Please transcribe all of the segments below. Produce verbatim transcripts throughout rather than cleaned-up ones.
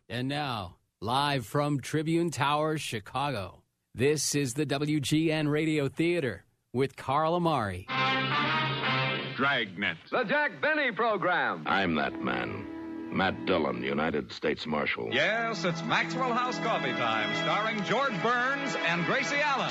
And now, live from Tribune Tower, Chicago, this is the W G N Radio Theater with Carl Amari. Dragnet. The Jack Benny Program. I'm that man. Matt Dillon, United States Marshal. Yes, it's Maxwell House Coffee Time, starring George Burns and Gracie Allen.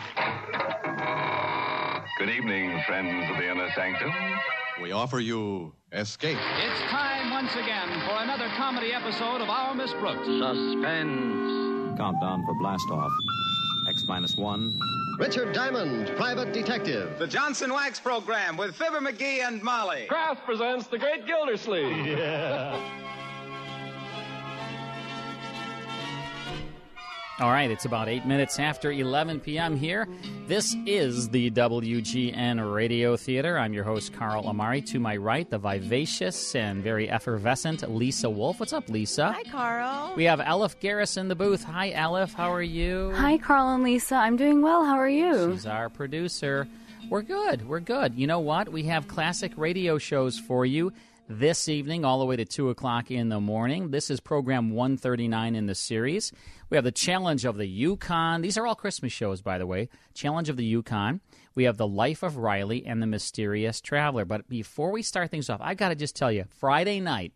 Good evening, friends of the Inner Sanctum. We offer you Escape. It's time once again for another comedy episode of Our Miss Brooks. Suspense. Countdown for blast off. X minus one. Richard Diamond, Private Detective. The Johnson Wax Program with Fibber McGee and Molly. Kraft presents The Great Gildersleeve. Yeah. All right, it's about eight minutes after eleven p.m. here. This is the W G N Radio Theater. I'm your host, Carl Amari. To my right, the vivacious and very effervescent Lisa Wolf. What's up, Lisa? Hi, Carl. We have Elif Garris in the booth. Hi, Elif. How are you? Hi, Carl and Lisa. I'm doing well. How are you? She's our producer. We're good. We're good. You know what? We have classic radio shows for you this evening, all the way to two o'clock in the morning. This is program one thirty-nine in the series. We have the Challenge of the Yukon. These are all Christmas shows, by the way. Challenge of the Yukon. We have The Life of Riley and The Mysterious Traveler. But before we start things off, I got to just tell you, Friday night,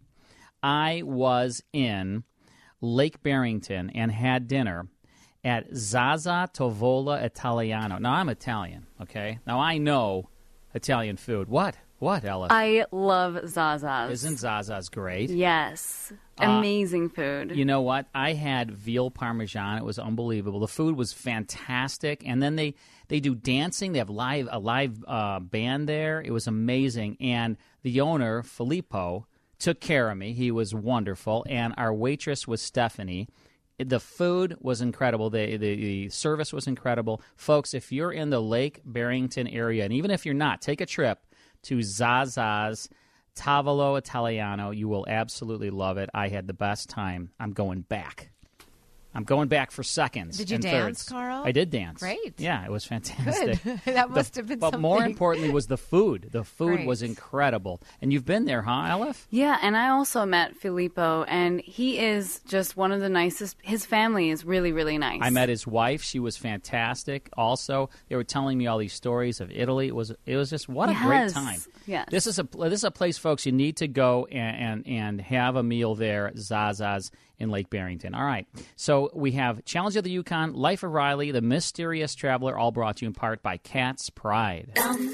I was in Lake Barrington and had dinner at Zaza Tavola Italiano. Now, I'm Italian, okay? Now, I know Italian food. What? What, Ella? I love Zaza's. Isn't Zaza's great? Yes. Uh, Amazing food. You know what? I had veal parmesan. It was unbelievable. The food was fantastic. And then they, they do dancing. They have live a live uh, band there. It was amazing. And the owner, Filippo, took care of me. He was wonderful. And our waitress was Stephanie. The food was incredible. The, the, the service was incredible. Folks, if you're in the Lake Barrington area, and even if you're not, take a trip to Zaza's Tavolo Italiano. You will absolutely love it. I had the best time. I'm going back. I'm going back for seconds. Did you and dance, thirds. Carl? I did dance. Great. Yeah, it was fantastic. Good. That must the, have been but something. But more importantly was the food. The food Great. was incredible. And you've been there, huh, Elif? Yeah, and I also met Filippo, and he is just one of the nicest. His family is really, really nice. I met his wife. She was fantastic. Also, they were telling me all these stories of Italy. It was it was just what a yes. great time. Yes. This is a this is a place, folks, you need to go and, and, and have a meal there at Zaza's in Lake Barrington. All right. So we have Challenge of the Yukon, Life of Riley, The Mysterious Traveler, all brought to you in part by Cat's Pride.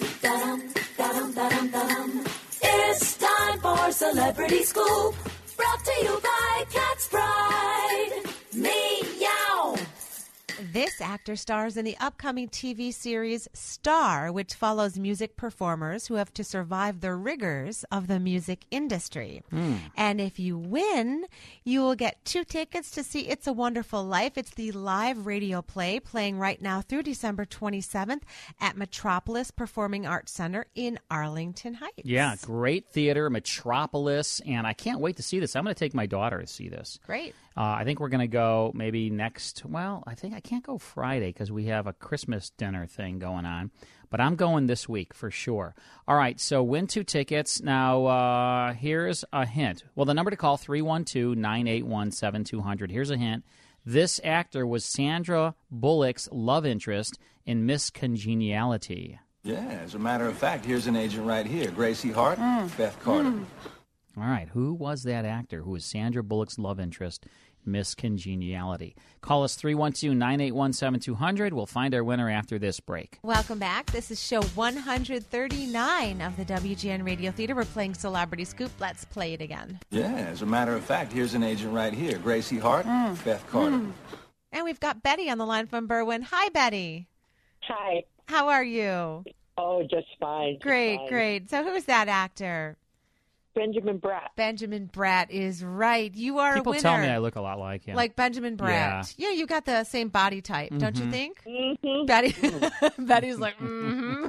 It's time for Celebrity Scoop, brought to you by Cat's Pride. Meow. This actor stars in the upcoming T V series Star, which follows music performers who have to survive the rigors of the music industry. Mm. And if you win, you will get two tickets to see It's a Wonderful Life. It's the live radio play playing right now through December twenty-seventh at Metropolis Performing Arts Center in Arlington Heights. Yeah, great theater, Metropolis, and I can't wait to see this. I'm going to take my daughter to see this. Great. Uh, I think we're going to go maybe next, well, I think I can't go Friday because we have a Christmas dinner thing going on. But I'm going this week for sure. All right, so win two tickets. Now, uh, here's a hint. Well, the number to call, three one two, nine eight one, seven two zero zero. Here's a hint. This actor was Sandra Bullock's love interest in Miss Congeniality. Yeah, as a matter of fact, here's an agent right here, Gracie Hart, mm. Beth Carter. Mm. All right, who was that actor who was Sandra Bullock's love interest, Miss Congeniality? Call us three one two, nine eight one, seven two zero zero. We'll find our winner after this break. Welcome back. This is show one thirty-nine of the W G N Radio Theater. We're playing Celebrity Scoop. Let's play it again. Yeah, as a matter of fact, here's an agent right here, Gracie Hart, mm. Beth Carter. Mm. And we've got Betty on the line from Berwyn. Hi, Betty. Hi. How are you? Oh, just fine. Just great, fine. great. So who's that actor? Benjamin Bratt. Benjamin Bratt is right. You are People a winner. tell me I look a lot like him. Like Benjamin Bratt. Yeah, yeah you got the same body type, mm-hmm. don't you think? Mm-hmm. Betty, Betty's like, mm-hmm.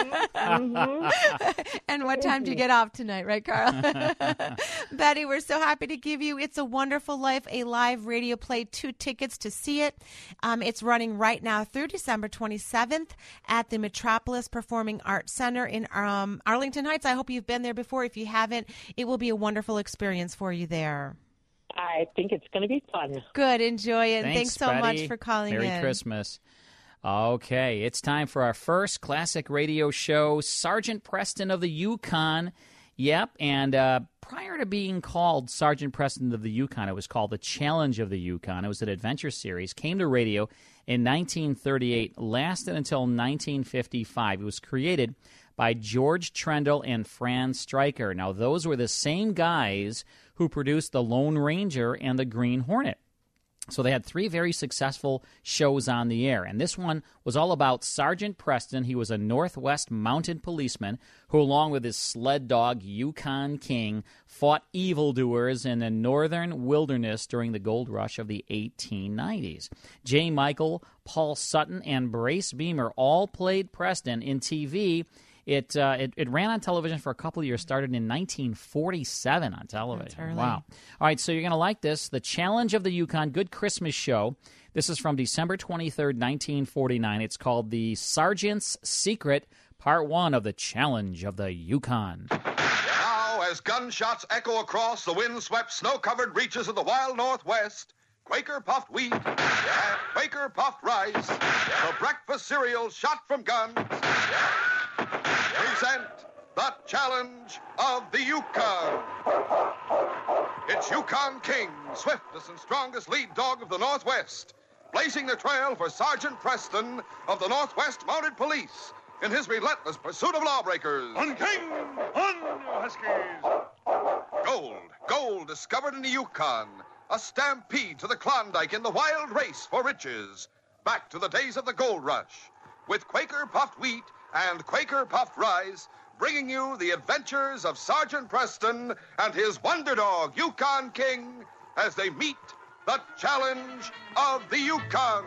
mm-hmm. And what time do you get off tonight, right, Carl? Betty, we're so happy to give you It's a Wonderful Life, a live radio play, two tickets to see it. Um, it's running right now through December twenty-seventh at the Metropolis Performing Arts Center in um, Arlington Heights. I hope you've been there before. If you haven't, it will be a wonderful experience for you there. I think it's going to be fun. Good. Enjoy it. Thanks, Thanks so Betty. much for calling Merry in. Merry Christmas. Okay, it's time for our first classic radio show, Sergeant Preston of the Yukon. Yep, and uh, prior to being called Sergeant Preston of the Yukon, it was called The Challenge of the Yukon. It was an adventure series, came to radio in nineteen thirty-eight, lasted until nineteen fifty-five. It was created by George Trendle and Fran Stryker. Now, those were the same guys who produced The Lone Ranger and The Green Hornet. So they had three very successful shows on the air, and this one was all about Sergeant Preston. He was a Northwest mounted policeman who, along with his sled dog, Yukon King, fought evildoers in the northern wilderness during the gold rush of the eighteen nineties. Jay Michael, Paul Sutton, and Brace Beamer all played Preston in T V. It, uh, it it ran on television for a couple of years, started in nineteen forty-seven on television. Wow. All right, so you're going to like this. The Challenge of the Yukon, good Christmas show. This is from December twenty-third, nineteen forty-nine. It's called The Sergeant's Secret, Part one of The Challenge of the Yukon. Now, as gunshots echo across the wind-swept, snow-covered reaches of the wild Northwest, Quaker puffed wheat and Quaker puffed rice, the breakfast cereal shot from guns, present the Challenge of the Yukon. It's Yukon King, swiftest and strongest lead dog of the Northwest, blazing the trail for Sergeant Preston of the Northwest Mounted Police in his relentless pursuit of lawbreakers. On King! On, Huskies! Gold, gold discovered in the Yukon, a stampede to the Klondike in the wild race for riches. Back to the days of the gold rush, with Quaker puffed wheat and Quaker puffed rice, bringing you the adventures of Sergeant Preston and his wonder dog, Yukon King, as they meet the Challenge of the Yukon.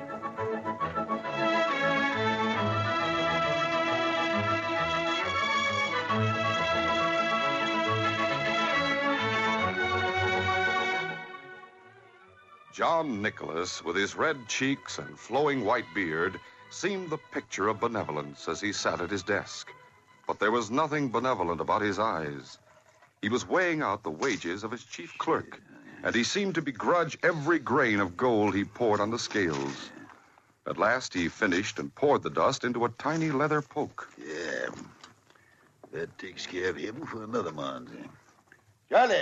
John Nicholas, with his red cheeks and flowing white beard, seemed the picture of benevolence as he sat at his desk. But there was nothing benevolent about his eyes. He was weighing out the wages of his chief clerk, and he seemed to begrudge every grain of gold he poured on the scales. At last, he finished and poured the dust into a tiny leather poke. Yeah, that takes care of him for another month. Charlie!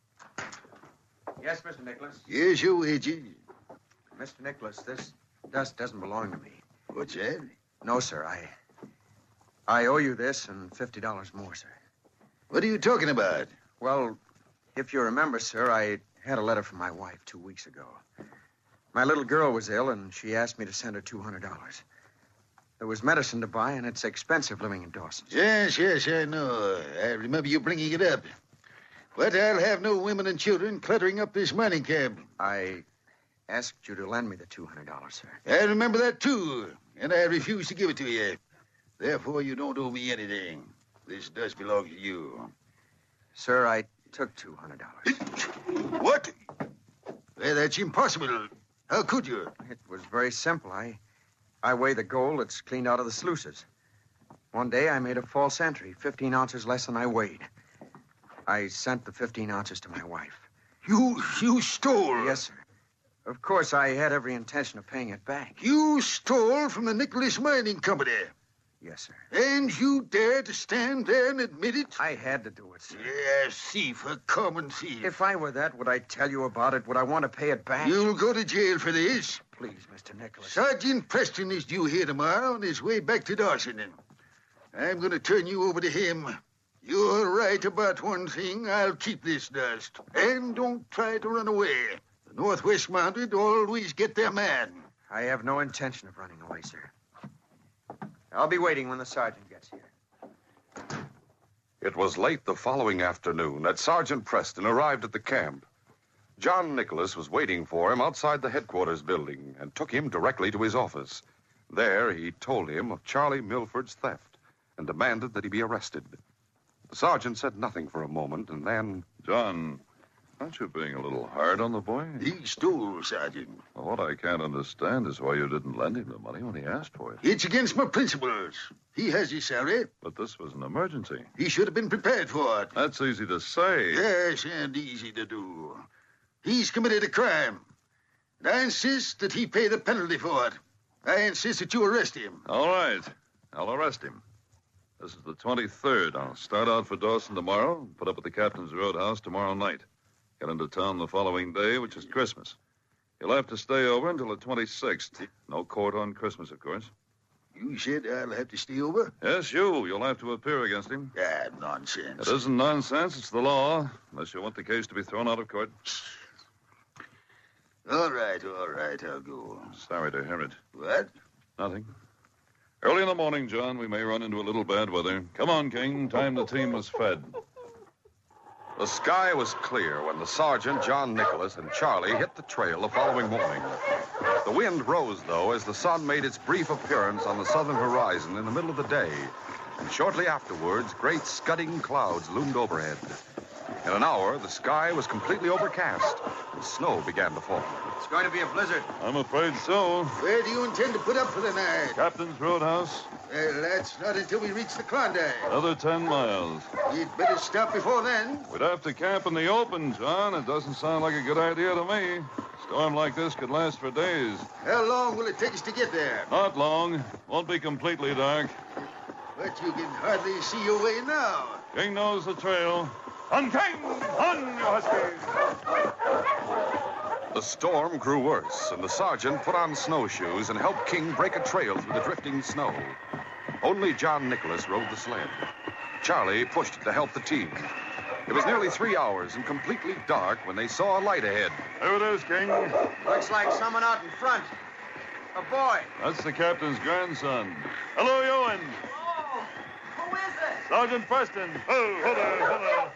Yes, Mister Nicholas? Here's your wages. Mister Nicholas, this dust doesn't belong to me. What's that? No, sir. I I owe you this and fifty dollars more, sir. What are you talking about? Well, if you remember, sir, I had a letter from my wife two weeks ago. My little girl was ill, and she asked me to send her two hundred dollars. There was medicine to buy, and it's expensive living in Dawson. Yes, yes, I know. I remember you bringing it up. But I'll have no women and children cluttering up this mining camp. I asked you to lend me the two hundred dollars, sir. I remember that, too, and I refused to give it to you. Therefore, you don't owe me anything. This does belong to you. Sir, I took two hundred dollars. What? Well, that's impossible. How could you? It was very simple. I, I weigh the gold that's cleaned out of the sluices. One day, I made a false entry, fifteen ounces less than I weighed. I sent the fifteen ounces to my wife. You, you stole? Yes, sir. Of course, I had every intention of paying it back. You stole from the Nicholas Mining Company? Yes, sir. And you dare to stand there and admit it? I had to do it, sir. Yeah, thief, a common thief. If I were that, would I tell you about it? Would I want to pay it back? You'll go to jail for this. Please, Mister Nicholas. Sergeant Preston is due here tomorrow on his way back to Dawson. I'm going to turn you over to him. You're right about one thing. I'll keep this dust. And don't try to run away. The Northwest Mounted always get their man. I have no intention of running away, sir. I'll be waiting when the sergeant gets here. It was late the following afternoon that Sergeant Preston arrived at the camp. John Nicholas was waiting for him outside the headquarters building and took him directly to his office. There, he told him of Charlie Milford's theft and demanded that he be arrested. The sergeant said nothing for a moment, and then... John, aren't you being a little hard on the boy? He stole, Sergeant. Well, what I can't understand is why you didn't lend him the money when he asked for it. It's against my principles. He has his salary. But this was an emergency. He should have been prepared for it. That's easy to say. Yes, and easy to do. He's committed a crime. And I insist that he pay the penalty for it. I insist that you arrest him. All right. I'll arrest him. This is the twenty-third. I'll start out for Dawson tomorrow, put up at the Captain's Roadhouse tomorrow night. Get into town the following day, which is Christmas. You'll have to stay over until the twenty-sixth. No court on Christmas, of course. You said I'll have to stay over? Yes, you. You'll have to appear against him. Ah, nonsense. It isn't nonsense. It's the law, unless you want the case to be thrown out of court. All right, all right, I'll go. Sorry to hear it. What? Nothing. Early in the morning, John, we may run into a little bad weather. Come on, King. Time the team was fed. The sky was clear when the sergeant, John Nicholas, and Charlie hit the trail the following morning. The wind rose, though, as the sun made its brief appearance on the southern horizon in the middle of the day. And shortly afterwards, great scudding clouds loomed overhead. In an hour, the sky was completely overcast, and snow began to fall. It's going to be a blizzard. I'm afraid so. Where do you intend to put up for the night? Captain's Roadhouse. Well, that's not until we reach the Klondike. Another ten miles. You'd better stop before then. We'd have to camp in the open, John. It doesn't sound like a good idea to me. A storm like this could last for days. How long will it take us to get there? Not long. Won't be completely dark. But you can hardly see your way now. King knows the trail. On King! On, you Huskies! The storm grew worse, and the sergeant put on snowshoes and helped King break a trail through the drifting snow. Only John Nicholas rode the sled. Charlie pushed to help the team. It was nearly three hours and completely dark when they saw a light ahead. There it is, King. Looks like someone out in front. A boy. That's the captain's grandson. Hello, Ewan. Oh, who is it? Sergeant Preston. Oh, hold on, hold on.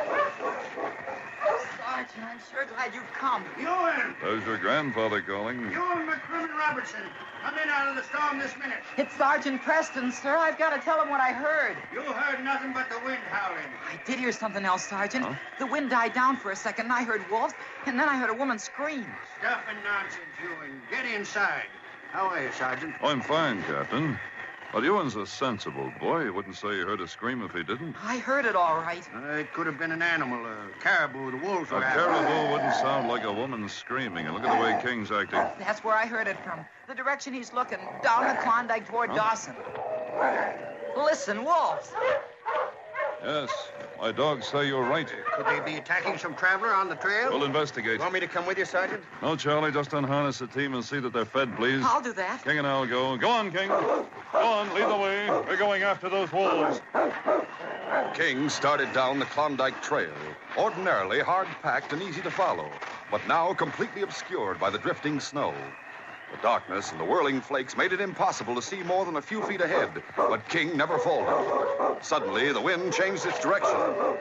Sergeant, I'm sure glad you've come. Ewan! There's your grandfather calling. Ewan McCrimmon Robertson. Come in out of the storm this minute. It's Sergeant Preston, sir. I've got to tell him what I heard. You heard nothing but the wind howling. I did hear something else, Sergeant. Huh? The wind died down for a second, and I heard wolves, and then I heard a woman scream. Stuff and nonsense, Ewan. Get inside. How are you, Sergeant? Oh, I'm fine, Captain. But Ewan's a sensible boy. He wouldn't say he heard a scream if he didn't. I heard it all right. Uh, it could have been an animal, a caribou. The wolves A were after. caribou wouldn't sound like a woman screaming. And look at the way King's acting. That's where I heard it from. The direction he's looking, down the Klondike toward Huh? Dawson. Listen, wolves. Yes, my dogs say you're right. Could they be attacking some traveler on the trail? We'll investigate. Want me to come with you, Sergeant? No, Charlie, just unharness the team and see that they're fed, please. I'll do that. King and I'll go. Go on, King. Go on, lead the way. We're going after those wolves. King started down the Klondike Trail, ordinarily hard-packed and easy to follow, but now completely obscured by the drifting snow. The darkness and the whirling flakes made it impossible to see more than a few feet ahead, but King never faltered. Suddenly, the wind changed its direction.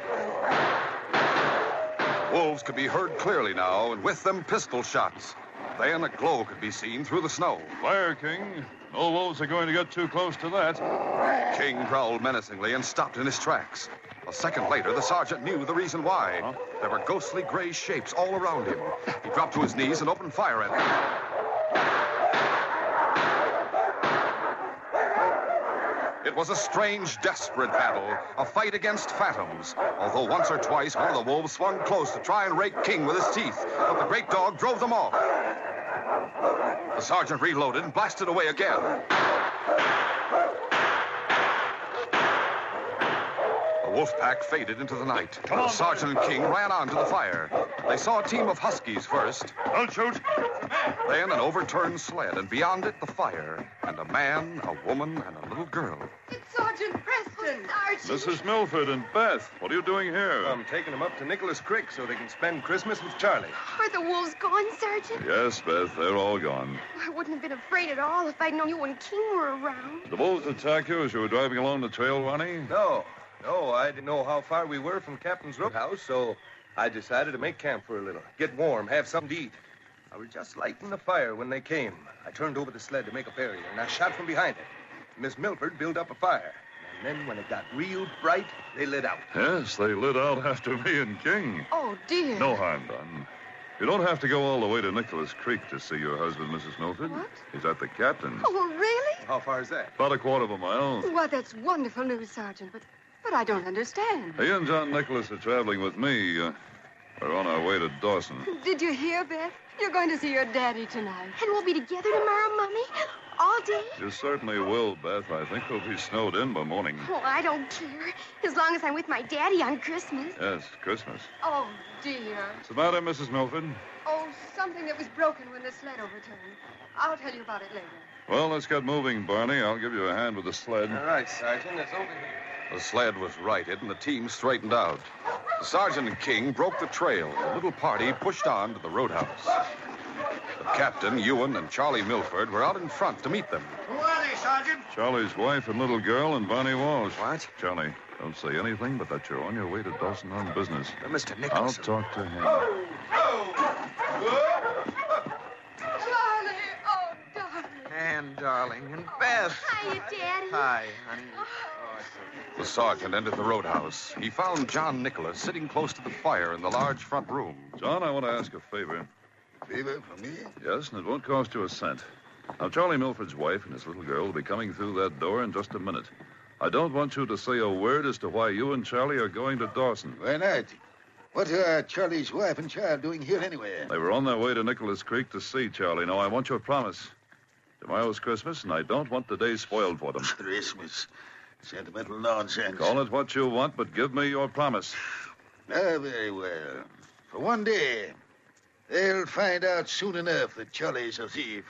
Wolves could be heard clearly now, and with them pistol shots. Then a glow could be seen through the snow. Fire, King. No wolves are going to get too close to that. King growled menacingly and stopped in his tracks. A second later, the sergeant knew the reason why. Huh? There were ghostly gray shapes all around him. He dropped to his knees and opened fire at them. It was a strange, desperate battle, a fight against phantoms. Although once or twice one of the wolves swung close to try and rake King with his teeth, but the great dog drove them off. The sergeant reloaded and blasted away again. The wolf pack faded into the night. The sergeant and King ran on to the fire. They saw a team of huskies first. Don't shoot. Then an overturned sled, and beyond it, the fire. And a man, a woman, and a little girl. It's Sergeant Preston. Sergeant. Missus Milford and Beth, what are you doing here? I'm taking them up to Nicholas Creek so they can spend Christmas with Charlie. Are the wolves gone, Sergeant? Yes, Beth, they're all gone. I wouldn't have been afraid at all if I'd known you and King were around. The wolves attack you as you were driving along the trail, Ronnie? No, no, I didn't know how far we were from Captain's Roadhouse, so I decided to make camp for a little, get warm, have something to eat. I was just lighting the fire when they came. I turned over the sled to make a barrier, and I shot from behind it. Miss Milford built up a fire. And then when it got real bright, they lit out. Yes, they lit out after me and King. Oh, dear. No harm done. You don't have to go all the way to Nicholas Creek to see your husband, Missus Milford. What? He's at the captain's. Oh, really? How far is that? About a quarter of a mile. Why, that's wonderful news, Sergeant, but, but I don't understand. He and John Nicholas are traveling with me. Uh, We're on our way to Dawson. Did you hear, Beth? You're going to see your daddy tonight. And we'll be together tomorrow, Mommy? All day? You certainly will, Beth. I think we'll be snowed in by morning. Oh, I don't care. As long as I'm with my daddy on Christmas. Yes, Christmas. Oh, dear. What's the matter, Missus Milford? Oh, something that was broken when the sled overturned. I'll tell you about it later. Well, let's get moving, Barney. I'll give you a hand with the sled. All right, Sergeant. It's over here. The sled was righted, and the team straightened out. The sergeant and King broke the trail. The little party pushed on to the roadhouse. The captain, Ewan, and Charlie Milford were out in front to meet them. Who are they, Sergeant? Charlie's wife and little girl and Barney Walsh. What? Charlie, don't say anything but that you're on your way to Dawson on business. Uh, Mister Nichols. I'll talk to him. Charlie! Oh, darling. And darling, and Beth. Hiya, Daddy. Hi, honey. The sergeant entered the roadhouse. He found John Nicholas sitting close to the fire in the large front room. John, I want to ask a favor. Favor for me? Yes, and it won't cost you a cent. Now, Charlie Milford's wife and his little girl will be coming through that door in just a minute. I don't want you to say a word as to why you and Charlie are going to Dawson. Why not? What are Charlie's wife and child doing here anyway? They were on their way to Nicholas Creek to see Charlie. Now, I want your promise. Tomorrow's Christmas, and I don't want the day spoiled for them. Christmas. Sentimental nonsense. Call it what you want, but give me your promise. Ah, very well. For one day, they'll find out soon enough that Charlie's a thief.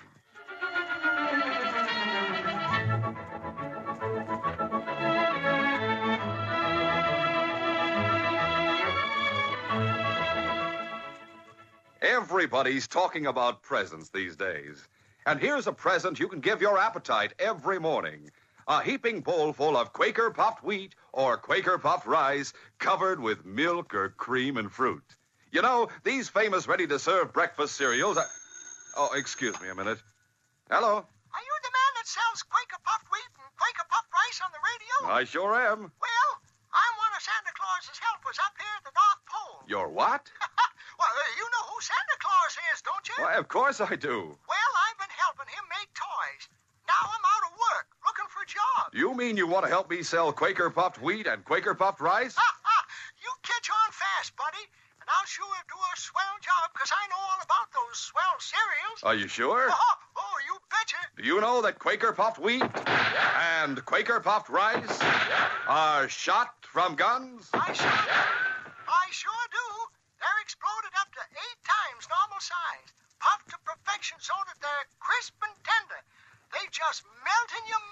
Everybody's talking about presents these days. And here's a present you can give your appetite every morning. A heaping bowl full of Quaker puffed wheat or Quaker puffed rice covered with milk or cream and fruit. You know, these famous ready-to-serve breakfast cereals are... Oh, excuse me a minute. Hello? Are you the man that sells Quaker puffed wheat and Quaker puffed rice on the radio? I sure am. Well, I'm one of Santa Claus's helpers up here at the North Pole. You're what? Well, uh, you know who Santa Claus is, don't you? Why, of course I do. Well, I've been helping him make toys. Now I'm out of work, looking for a job. You mean you want to help me sell Quaker puffed wheat and Quaker puffed rice? You catch on fast, buddy, and I'll sure do a swell job, because I know all about those swell cereals. Are you sure? Oh, oh, you betcha. Do you know that Quaker puffed wheat and Quaker puffed rice are shot from guns? I sure do. I sure do. They're exploded up to eight times normal size, puffed to perfection so that they're crisp and tender. They just melt in your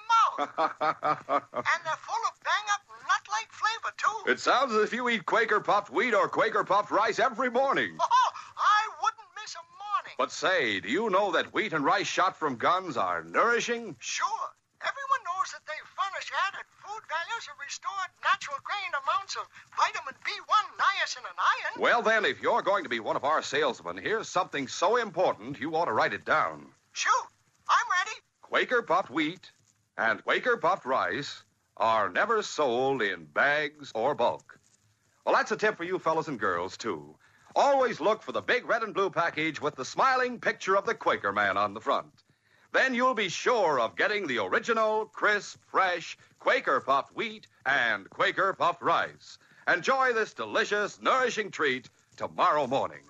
mouth. And they're full of bang-up nut-like flavor, too. It sounds as if you eat Quaker puffed wheat or Quaker puffed rice every morning. Oh, I wouldn't miss a morning. But say, do you know that wheat and rice shot from guns are nourishing? Sure. Everyone knows that they furnish added food values of restored natural grain amounts of vitamin B one, niacin, and iron. Well, then, if you're going to be one of our salesmen, here's something so important you ought to write it down. Shoot. I'm ready. Quaker puffed wheat and Quaker puffed rice are never sold in bags or bulk. Well, that's a tip for you fellas and girls, too. Always look for the big red and blue package with the smiling picture of the Quaker man on the front. Then you'll be sure of getting the original, crisp, fresh Quaker puffed wheat and Quaker puffed rice. Enjoy this delicious, nourishing treat tomorrow morning.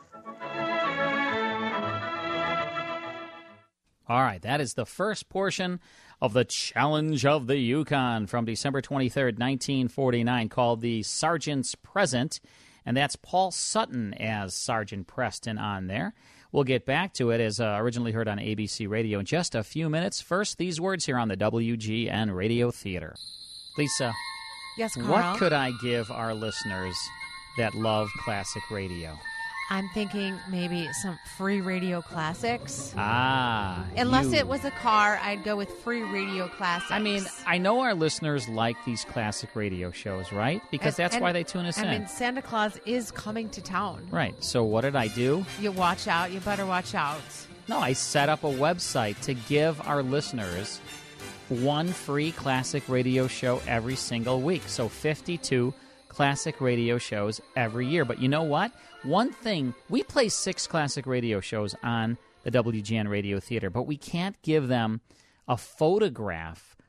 All right, that is the first portion of the Challenge of the Yukon from December twenty-third, nineteen forty-nine, called the Sergeant's Present, and that's Paul Sutton as Sergeant Preston on there. We'll get back to it as uh, originally heard on A B C Radio in just a few minutes. First, these words here on the W G N Radio Theater. Lisa, yes, Carl? What could I give our listeners that love classic radio? I'm thinking maybe some free radio classics. Ah. Unless you... it was a car, I'd go with free radio classics. I mean, I know our listeners like these classic radio shows, right? Because and, that's and, why they tune us I in. I mean, Santa Claus is coming to town. Right. So what did I do? You watch out. You better watch out. No, I set up a website to give our listeners one free classic radio show every single week. So fifty-two classic radio shows every year. But you know what? One thing, we play six classic radio shows on the W G N Radio Theater, but we can't give them a photograph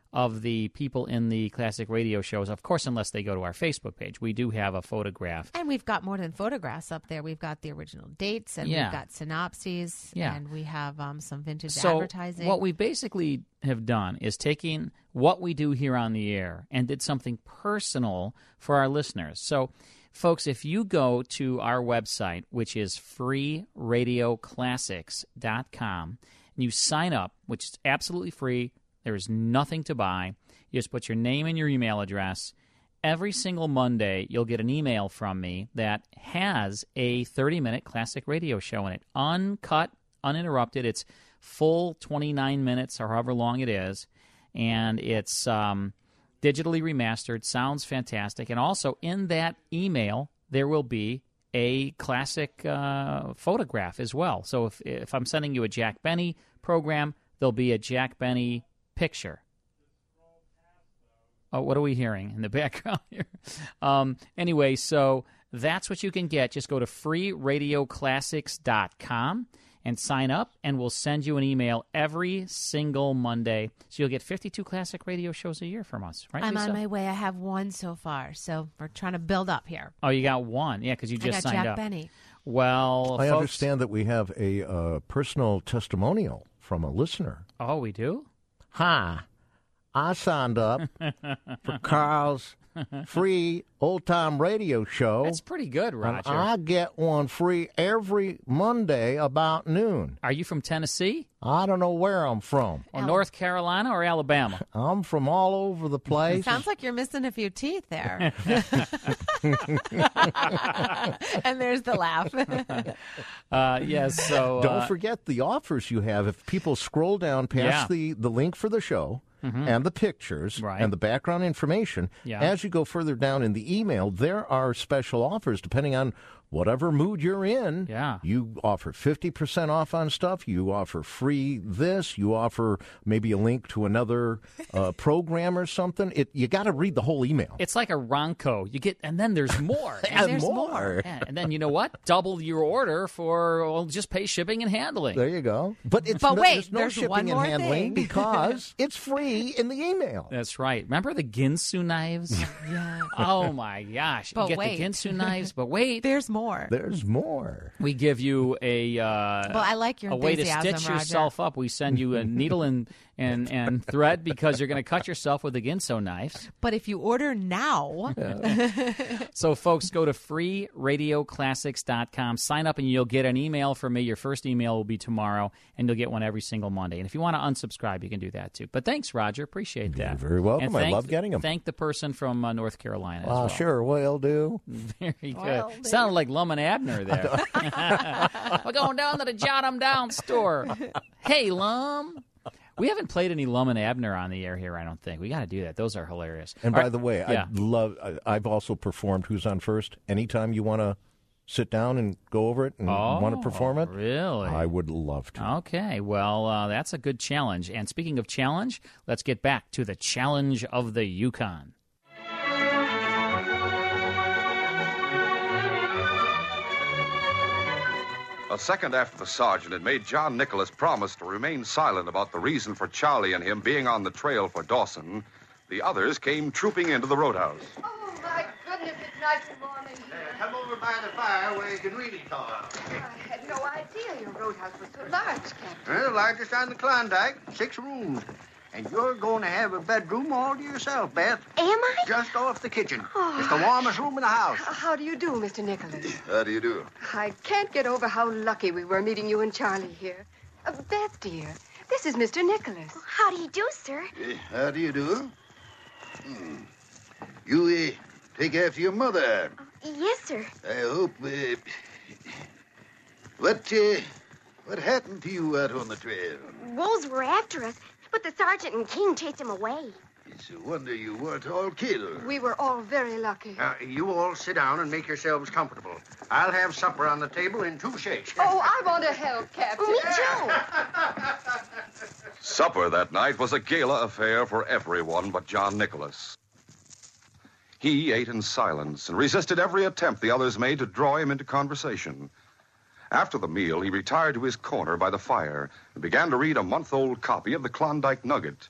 of the people in the classic radio shows, of course, unless they go to our Facebook page. We do have a photograph. And we've got more than photographs up there. We've got the original dates, and Yeah. we've got synopses, Yeah. and we have um, some vintage So advertising. what we basically have done is taking what we do here on the air and did something personal for our listeners. So, folks, if you go to our website, which is free radio classics dot com, and you sign up, which is absolutely free, there is nothing to buy. You just put your name and your email address. Every single Monday, you'll get an email from me that has a thirty-minute classic radio show in it, uncut, uninterrupted. It's full twenty-nine minutes or however long it is, and it's um, digitally remastered, sounds fantastic. And also in that email, there will be a classic uh, photograph as well. So if, if I'm sending you a Jack Benny program, there'll be a Jack Benny picture. Oh, what are we hearing in the background here? Um, anyway, so that's what you can get. Just go to free radio classics dot com and sign up, and we'll send you an email every single Monday. So you'll get fifty-two classic radio shows a year from us, right, I'm Lisa? on my way. I have one so far, so we're trying to build up here. Oh, you got one. Yeah, because you I just got signed Jack up. Benny. Well, I folks, understand that we have a uh, personal testimonial from a listener. Oh, we do? Hi, I signed up for Carl's free old-time radio show. That's pretty good, Roger. And I get one free every Monday about noon. Are you from Tennessee? I don't know where I'm from. Or North Carolina or Alabama? I'm from all over the place. Sounds like you're missing a few teeth there. And there's the laugh. uh, yes, so... Don't uh, forget the offers you have. If people scroll down past Yeah. the, the link for the show Mhm. and the pictures Right. and the background information, Yeah. as you go further down in the email, there are special offers depending on whatever mood you're in. Yeah. You offer fifty percent off on stuff. You offer free this. You offer maybe a link to another uh, program or something. It You got to read the whole email. It's like a Ronco. You get, and then there's more. And there's more. Yeah, and then you know what? Double your order for, well, just pay shipping and handling. There you go. But it's But no, wait, there's no there's shipping one and more handling thing. because it's free in the email. That's right. Remember the Ginsu knives? Yeah. Oh, my gosh. But you get wait. the Ginsu knives, but wait. There's more. There's more. We give you a uh, Well, I like your a way to enthusiasm, stitch Roger. yourself up. We send you a needle and, and, and thread because you're going to cut yourself with the Ginso knives. But if you order now, So, folks, go to free radio classics dot com. Sign up, and you'll get an email from me. Your first email will be tomorrow, and you'll get one every single Monday. And if you want to unsubscribe, you can do that, too. But thanks, Roger. Appreciate that. You're very welcome. And I thank- love getting 'em. Thank the person from uh, North Carolina as Uh, well. sure, will do. Very good. Well, Sounded like Lum and Abner there. We're going down to the Jot 'em Down store. Hey, Lum. We haven't played any Lum and Abner on the air here, I don't think. We got to do that. Those are hilarious. And All by right. the way, yeah. I love. I, I've also performed Who's on First. Anytime you want to sit down and go over it and want to perform it, really? I would love to. Okay, well, uh, that's a good challenge. And speaking of challenge, let's get back to the challenge of the Yukon. A second after the sergeant had made John Nicholas promise to remain silent about the reason for Charlie and him being on the trail for Dawson, the others came trooping into the roadhouse. Oh, my goodness, it's nice and morning. Come over by the fire where you can read it, Carl. I had no idea your roadhouse was so large, Captain. Well, the largest on the Klondike, six rooms. And you're going to have a bedroom all to yourself, Beth. Am I? Just off the kitchen. Oh. It's the warmest room in the house. How do you do, Mister Nicholas? How do you do? I can't get over how lucky we were meeting you and Charlie here. Uh, Beth, dear, this is Mister Nicholas. How do you do, sir? Eh, how do you do? Hmm. You uh, take after your mother. Yes, sir. I hope. Uh, what, uh, what happened to you out on the trail? Wolves were after us, but the sergeant and King chased him away. It's a wonder you weren't all killed. We were all very lucky. Now, you all sit down and make yourselves comfortable. I'll have supper on the table in two shakes. Oh, I want to help, Captain. Me too. Supper that night was a gala affair for everyone but John Nicholas. He ate in silence and resisted every attempt the others made to draw him into conversation. After the meal, he retired to his corner by the fire and began to read a month-old copy of the Klondike Nugget.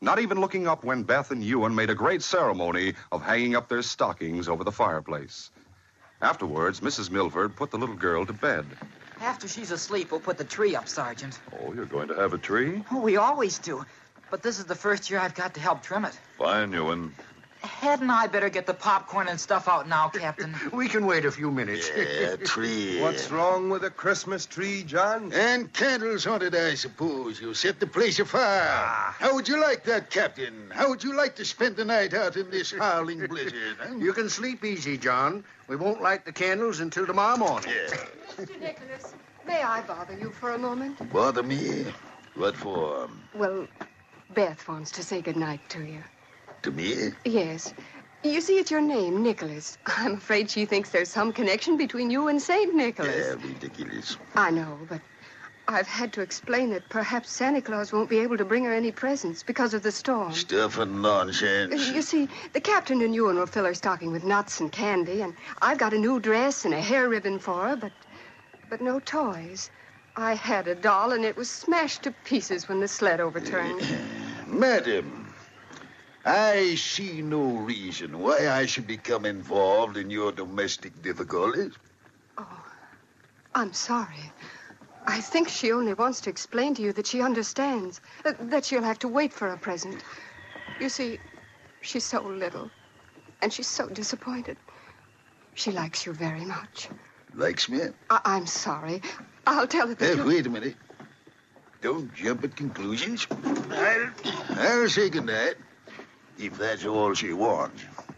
not even looking up when Beth and Ewan made a great ceremony of hanging up their stockings over the fireplace. Afterwards, Missus Milford put the little girl to bed. After she's asleep, we'll put the tree up, Sergeant. Oh, you're going to have a tree? Oh, we always do. But this is the first year I've got to help trim it. Fine, Ewan. Hadn't I better get the popcorn and stuff out now, Captain? We can wait a few minutes. Yeah, tree. What's wrong with a Christmas tree, John? And candles on it, I suppose. You set the place afire. Ah. How would you like that, Captain? How would you like to spend the night out in this howling blizzard? Huh? You can sleep easy, John. We won't light the candles until tomorrow morning. Yeah. Mister Nicholas, may I bother you for a moment? Bother me? What for? Well, Beth wants to say goodnight to you. To me? Yes. You see, it's your name, Nicholas. I'm afraid she thinks there's some connection between you and Saint Nicholas. Yeah, ridiculous. I know, but I've had to explain that perhaps Santa Claus won't be able to bring her any presents because of the storm. Stuff and nonsense. You see, the captain and Ewan will fill her stocking with nuts and candy, and I've got a new dress and a hair ribbon for her, but but no toys. I had a doll, and it was smashed to pieces when the sled overturned. Madam, I see no reason why I should become involved in your domestic difficulties. I'm sorry. I think she only wants to explain to you that she understands, uh, that she'll have to wait for a present. You see, she's so little, and she's so disappointed. She likes you very much. Likes me? I- I'm sorry. I'll tell her that Hey, you... wait a minute. Don't jump at conclusions. I'll, I'll say goodnight, if that's all she wants.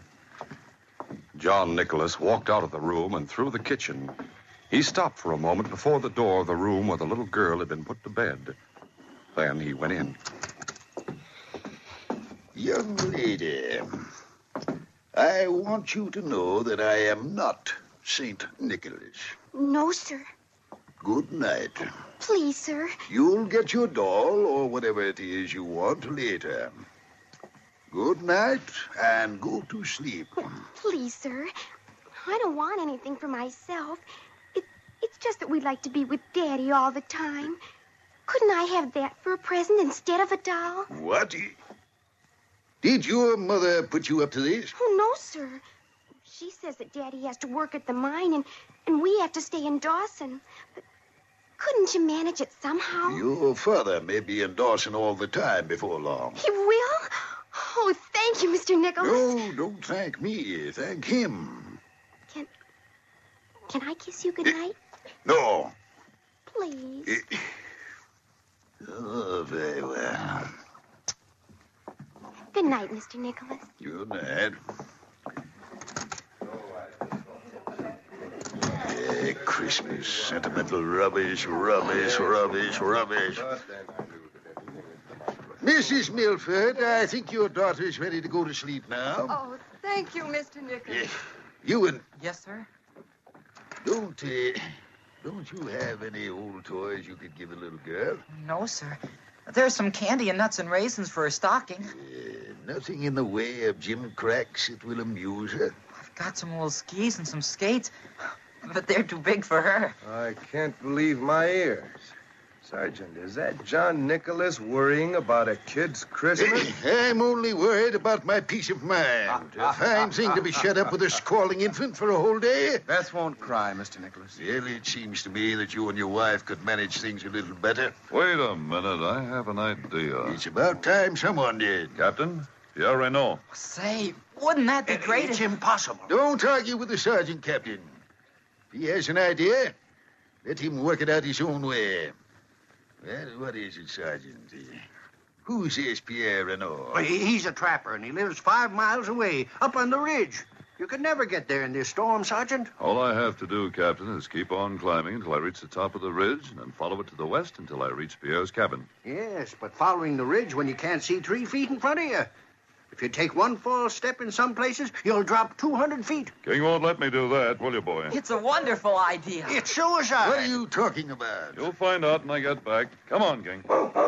John Nicholas walked out of the room and through the kitchen. He stopped for a moment before the door of the room where the little girl had been put to bed. Then he went in. Young lady, I want you to know that I am not Saint Nicholas. No, sir. Good night. Please, sir. You'll get your doll or whatever it is you want later. Good night, and go to sleep. Please, sir. I don't want anything for myself. It, it's just that we'd like to be with Daddy all the time. Couldn't I have that for a present instead of a doll? What? Did your mother put you up to this? Oh, no, sir. She says that Daddy has to work at the mine, and, and we have to stay in Dawson. But couldn't you manage it somehow? Your father may be in Dawson all the time before long. He will? Oh, thank you, Mister Nicholas. No, don't thank me. Thank him. Can, can I kiss you goodnight? No. Please. Oh, very well. Good night, Mister Nicholas. Good night. Yeah, Christmas, sentimental rubbish, rubbish, rubbish, rubbish. Missus Milford, I think your daughter is ready to go to sleep now. Oh, thank you, Mister Nicholas. You and Yes, sir? don't, uh, don't you have any old toys you could give the little girl? No, sir. There's some candy and nuts and raisins for her stocking. Uh, nothing in the way of Jim cracks that will amuse her. I've got some little skis and some skates, but they're too big for her. I can't believe my ears. Sergeant, is that John Nicholas worrying about a kid's Christmas? I'm only worried about my peace of mind. A fine thing to be shut up with a squalling infant for a whole day. Beth won't cry, Mister Nicholas. Well, it seems to me that you and your wife could manage things a little better. Wait a minute. I have an idea. It's about time someone did. Captain, Pierre Renault. Say, wouldn't that be great? It's impossible. Don't argue with the sergeant, Captain. If he has an idea, let him work it out his own way. Well, what is it, Sergeant? Uh, who's this Pierre Renault? Well, he- he's a trapper, and he lives five miles away, up on the ridge. You could never get there in this storm, Sergeant. All I have to do, Captain, is keep on climbing until I reach the top of the ridge, and then follow it to the west until I reach Pierre's cabin. Yes, but following the ridge when you can't see three feet in front of you. If you take one false step in some places, you'll drop two hundred feet. King won't let me do that, will you, boy? It's a wonderful idea. It's suicide. What are you talking about? You'll find out when I get back. Come on, King.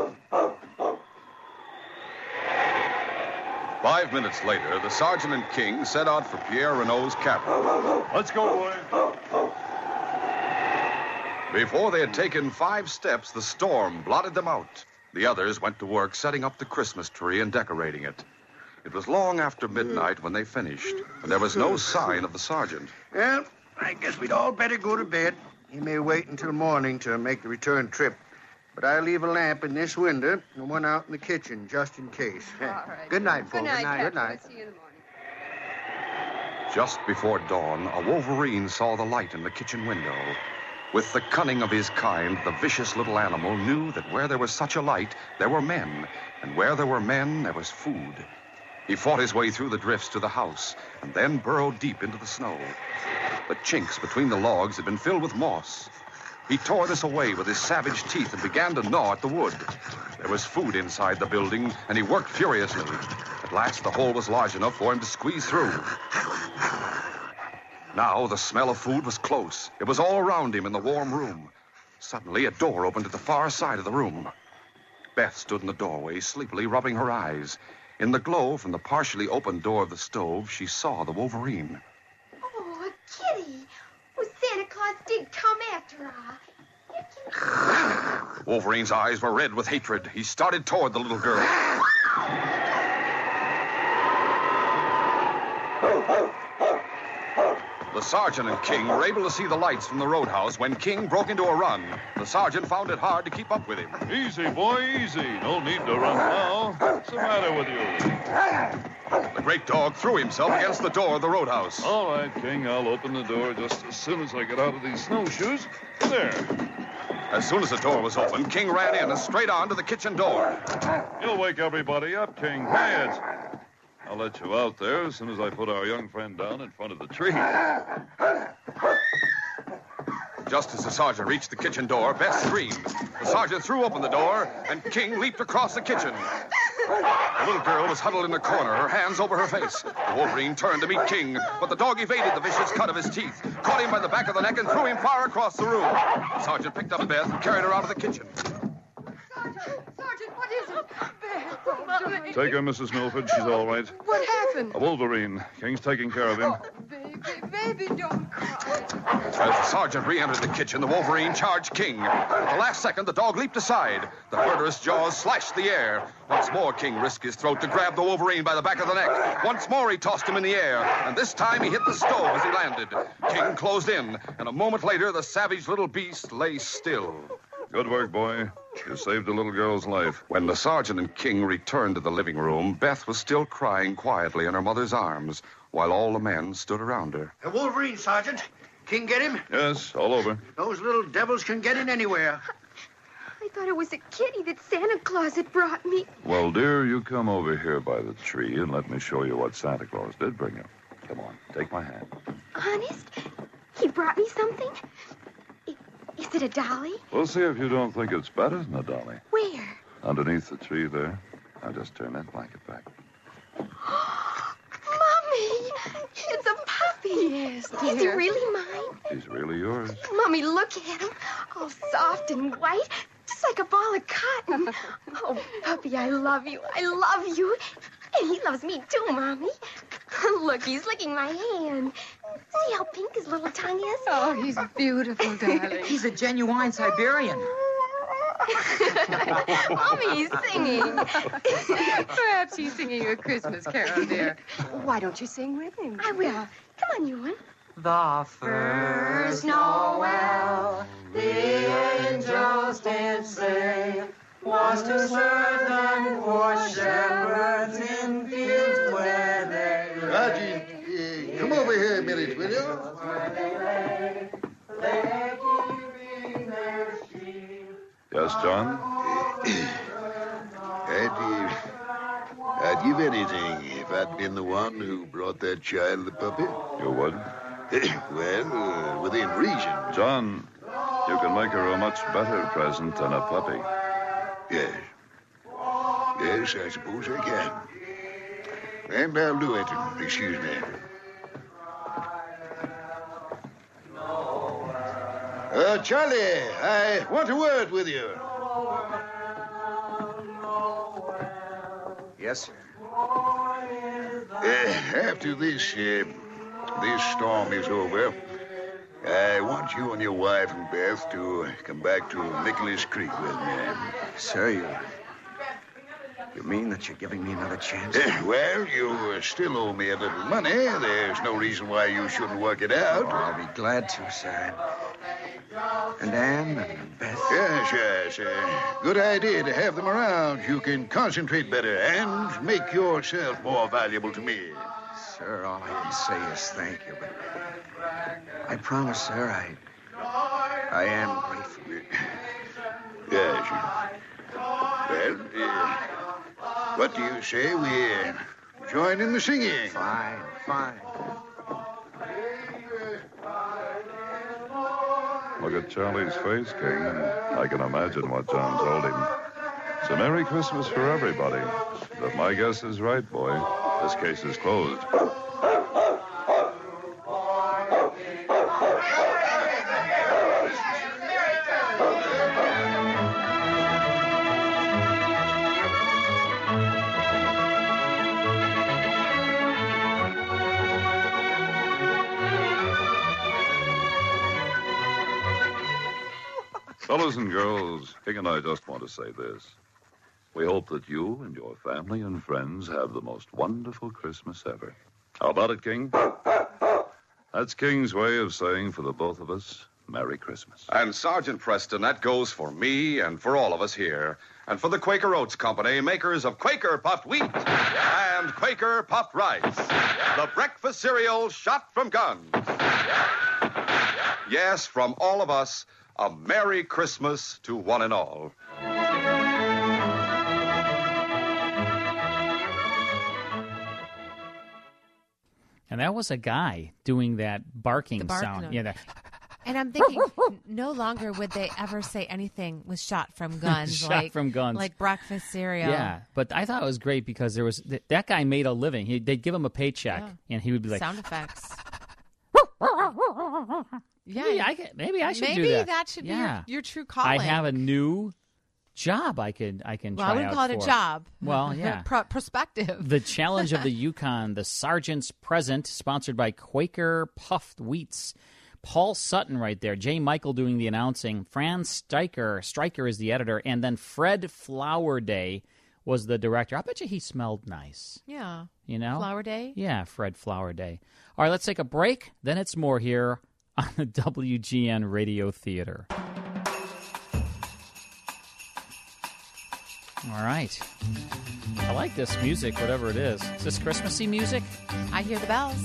Five minutes later, the sergeant and King set out for Pierre Renault's cabin. Let's go, boy. Before they had taken five steps, the storm blotted them out. The others went to work setting up the Christmas tree and decorating it. It was long after midnight when they finished, and there was no sign of the sergeant. Well, I guess we'd all better go to bed. He may wait until morning to make the return trip. But I'll leave a lamp in this window and one out in the kitchen, just in case. All right. Good night, folks. Good night, Captain. Good night. I'll see you in the morning. Just before dawn, a wolverine saw the light in the kitchen window. With the cunning of his kind, the vicious little animal knew that where there was such a light, there were men, and where there were men, there was food. He fought his way through the drifts to the house, and then burrowed deep into the snow. The chinks between the logs had been filled with moss. He tore this away with his savage teeth and began to gnaw at the wood. There was food inside the building, and he worked furiously. At last, the hole was large enough for him to squeeze through. Now, the smell of food was close. It was all around him in the warm room. Suddenly, a door opened at the far side of the room. Beth stood in the doorway, sleepily rubbing her eyes. In the glow from the partially opened door of the stove, she saw the wolverine. Oh, a kitty. Well, Santa Claus did come after her. Wolverine's eyes were red with hatred. He started toward the little girl. The sergeant and King were able to see the lights from the roadhouse when King broke into a run. The sergeant found it hard to keep up with him. Easy, boy, easy. No need to run now. What's the matter with you? The great dog threw himself against the door of the roadhouse. All right, King, I'll open the door just as soon as I get out of these snowshoes. There. As soon as the door was open, King ran in and straight on to the kitchen door. You'll wake everybody up, King. Hey, it's... I'll let you out there as soon as I put our young friend down in front of the tree. Just as the sergeant reached the kitchen door, Beth screamed. The sergeant threw open the door, and King leaped across the kitchen. The little girl was huddled in a corner, her hands over her face. The Wolverine turned to meet King, but the dog evaded the vicious cut of his teeth, caught him by the back of the neck, and threw him far across the room. The sergeant picked up Beth and carried her out of the kitchen. Sergeant, Sergeant, what is it? Beth, oh, Mommy. Take her, Missus Milford. She's all right. What happened? A wolverine. King's taking care of him. Oh, baby, baby, don't cry. As the sergeant re-entered the kitchen, the Wolverine charged King. At the last second, the dog leaped aside. The murderous jaws slashed the air. Once more, King risked his throat to grab the Wolverine by the back of the neck. Once more, he tossed him in the air, and this time he hit the stove as he landed. King closed in, and a moment later, the savage little beast lay still. Good work, boy. You saved the little girl's life. When the sergeant and King returned to the living room, Beth was still crying quietly in her mother's arms, while all the men stood around her. A Wolverine, Sergeant. King get him? Yes, all over. Those little devils can get in anywhere. I thought it was a kitty that Santa Claus had brought me. Well, dear, you come over here by the tree and let me show you what Santa Claus did bring you. Come on, take my hand. Honest? He brought me something? I- Is it a dolly? We'll see if you don't think it's better than a dolly. Where? Underneath the tree there. Now just turn that blanket back. Mommy! It's a puppy. Yes, Is he dear. really mine? He's really yours. Mommy, look at him. All soft and white, just like a ball of cotton. Oh, puppy, I love you. I love you. And he loves me too, Mommy. Look, he's licking my hand. See how pink his little tongue is? Oh, he's beautiful, darling. He's a genuine Siberian. Mommy, he's singing. Perhaps he's singing a Christmas carol, dear. Why don't you sing with him? I will. Come on, Ewan. The first Noel, the angels did say, was to certain poor shepherds in fields where they lay. Sergeant, uh, come over here a minute, will you? Where they lay, lay keeping their sheep. Yes, John? I'd, uh, I'd give anything if I'd been the one who brought that child the puppy. You would? Well, uh, within reason. John, you can make her a much better present than a puppy. Yes. Yes, I suppose I can. And I'll do it. Excuse me. Uh, Charlie, I want a word with you. Yes, sir. Uh, after this, uh, this storm is over, I want you and your wife and Beth to come back to Nicholas Creek with me. Sir, you, You mean that you're giving me another chance? Eh, well, you uh, still owe me a little money. There's no reason why you shouldn't work it out. Oh, I'll be glad to, sir. And Anne and Beth? Yes, yes. Uh, good idea to have them around. You can concentrate better and make yourself more valuable to me. Sir, all I can say is thank you, but I promise, sir, I... I am grateful. Yes. Well, uh, what do you say we uh, join in the singing? Fine, fine. Look at Charlie's face, King, and I can imagine what John told him. It's a Merry Christmas for everybody. If my guess is right, boy, this case is closed. Fellas and girls, King and I just want to say this. We hope that you and your family and friends have the most wonderful Christmas ever. How about it, King? That's King's way of saying for the both of us, Merry Christmas. And Sergeant Preston, that goes for me and for all of us here. And for the Quaker Oats Company, makers of Quaker Puffed Wheat and Quaker Puffed Rice. The breakfast cereal shot from guns. Yes, from all of us, a Merry Christmas to one and all. And that was a guy doing that barking The bark sound. note. Yeah, that, And I'm thinking, no longer would they ever say anything was shot from guns. Shot like, from guns. Like breakfast cereal. yeah. But I thought it was great because there was th- that guy made a living. He, they'd give him a paycheck, Yeah. and he would be like, Sound effects. Yeah, maybe I, could, maybe I should maybe do that. that should yeah. be your, your true calling. I have a new job I could I can Well, try I wouldn't out call it for. a job. Well, yeah. Pro- perspective. The Challenge of the Yukon, the Sergeant's Present, sponsored by Quaker Puffed Wheats. Paul Sutton right there. Jay Michael doing the announcing. Franz Stryker, Stryker is the editor. And then Fred Flowerday was the director. I bet you he smelled nice. Yeah. You know? Flower Day? Yeah, Fred Flowerday. All right, let's take a break. Then it's more here on the W G N Radio Theater. All right. I like this music, whatever it is. Is this Christmassy music? I hear the bells.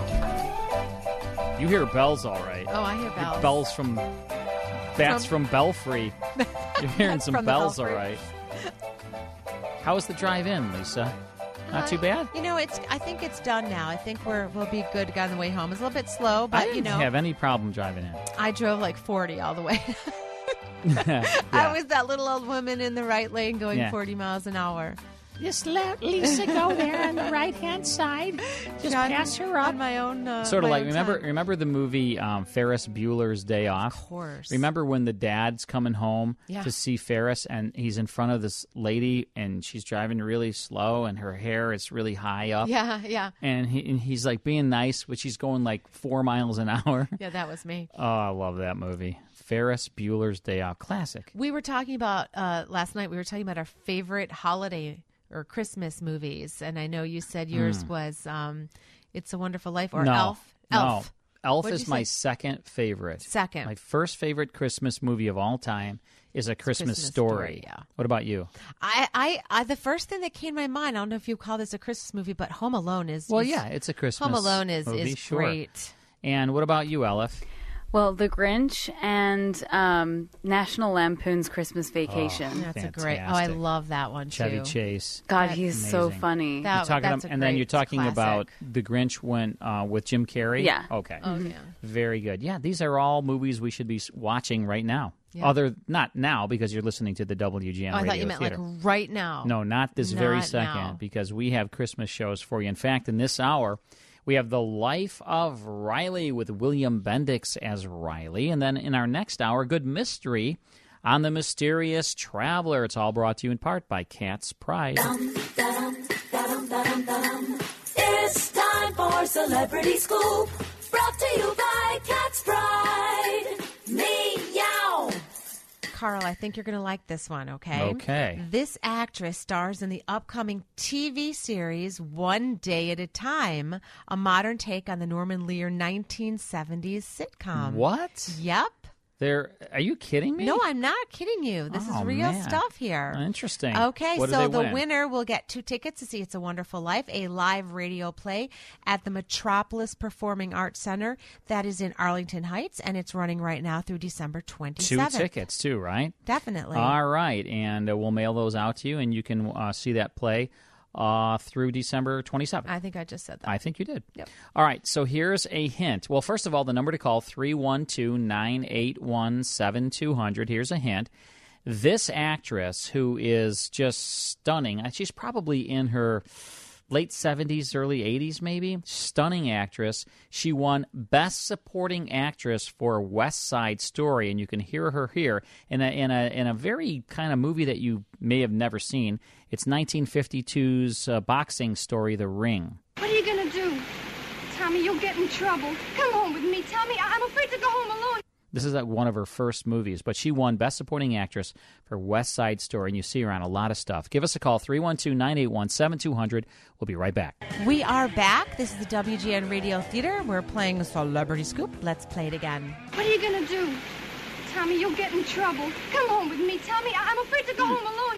You hear bells, all right. Oh, I hear Your bells. bells from bats from, From- Belfry. You're hearing Bats some from the bells, all Belfry. right. How was the drive-in, Lisa? Not too Uh, bad. You know, it's. I think it's done now. I think we're we'll be good on the way home. It's a little bit slow, but I didn't you know, have any problem driving in. I drove like forty all the way. Yeah. I was that little old woman in the right lane going Yeah. forty miles an hour. Just let Lisa go there on the right-hand side. Just John, pass her up. on my own. Uh, Sort of my like own remember time. remember the movie um, Ferris Bueller's Day Off. Of course. Remember when the dad's coming home Yeah. to see Ferris and he's in front of this lady and she's driving really slow and her hair is really high up. Yeah, yeah, And, he, and he's like being nice, but she's going like four miles an hour. yeah. That was me. Oh, I love that movie. Ferris Bueller's Day Off. Classic. We were talking about uh, last night. We were talking about our favorite holiday or Christmas movies, and I know you said yours Mm. was um, "It's a Wonderful Life" or no, Elf. Elf. No. Elf What'd is you my say? second favorite. Second. My first favorite Christmas movie of all time is A Christmas, Christmas Story. Story, yeah. What about you? I, I, I, the first thing that came to my mind. I don't know if you call this a Christmas movie, but Home Alone is. Well, is- yeah, it's a Christmas Home Alone is movie, is sure. great. And what about you, Aleph? Well, The Grinch and um, National Lampoon's Christmas Vacation. Oh, That's a great. Oh, I fantastic. love that one too. Chevy Chase. God, That- he's so Amazing. funny. That- You're talking that's ab- a and then great you're talking classic. about The Grinch went uh, with Jim Carrey? Yeah. Okay. Oh yeah. Very good. Yeah, these are all movies we should be s- watching right now. Yeah. Other Not now, because you're listening to the W G N Oh, I Radio thought you meant Theater. like right now. No, not this very Not second, now. because we have Christmas shows for you. In fact, in this hour, we have The Life of Riley with William Bendix as Riley. And then in our next hour, Good Mystery on the Mysterious Traveler. It's all brought to you in part by Cat's Pride. It's time for Celebrity Scoop. Brought to you by Cat's Pride. Meow. Carl, I think you're going to like this one, okay? Okay. This actress stars in the upcoming T V series One Day at a Time, a modern take on the Norman Lear nineteen seventies sitcom. What? Yep. There, are you kidding me? No, I'm not kidding you. This Oh, is real man. stuff here. Interesting. Okay, What do so they the win? winner will get two tickets to see It's a Wonderful Life, a live radio play at the Metropolis Performing Arts Center that is in Arlington Heights, and it's running right now through December Two twenty-seventh. tickets, too, right? Definitely. All right, and uh, we'll mail those out to you, and you can uh, see that play uh, through December twenty-seventh. I think I just said that. I think you did. Yep. All right, so here's a hint. Well, first of all, the number to call, three one two, nine eight one, seven two zero zero. Here's a hint. This actress, who is just stunning, uh, she's probably in her late seventies, early eighties maybe, stunning actress. She won Best Supporting Actress for West Side Story, and you can hear her here in a, in a, in a very kind of movie that you may have never seen. It's nineteen fifty-two's uh, boxing story, The Ring. What are you going to do? Tommy, you'll get in trouble. Come home with me, Tommy. I- I'm afraid to go home alone. This is at one of her first movies, but she won Best Supporting Actress for West Side Story, and you see her on a lot of stuff. Give us a call, three one two, nine eight one, seven two zero zero. We'll be right back. We are back. This is the W G N Radio Theater. We're playing Celebrity Scoop. Let's play it again. What are you going to do? Tommy, you'll get in trouble. Come home with me, Tommy. I- I'm afraid to go home alone.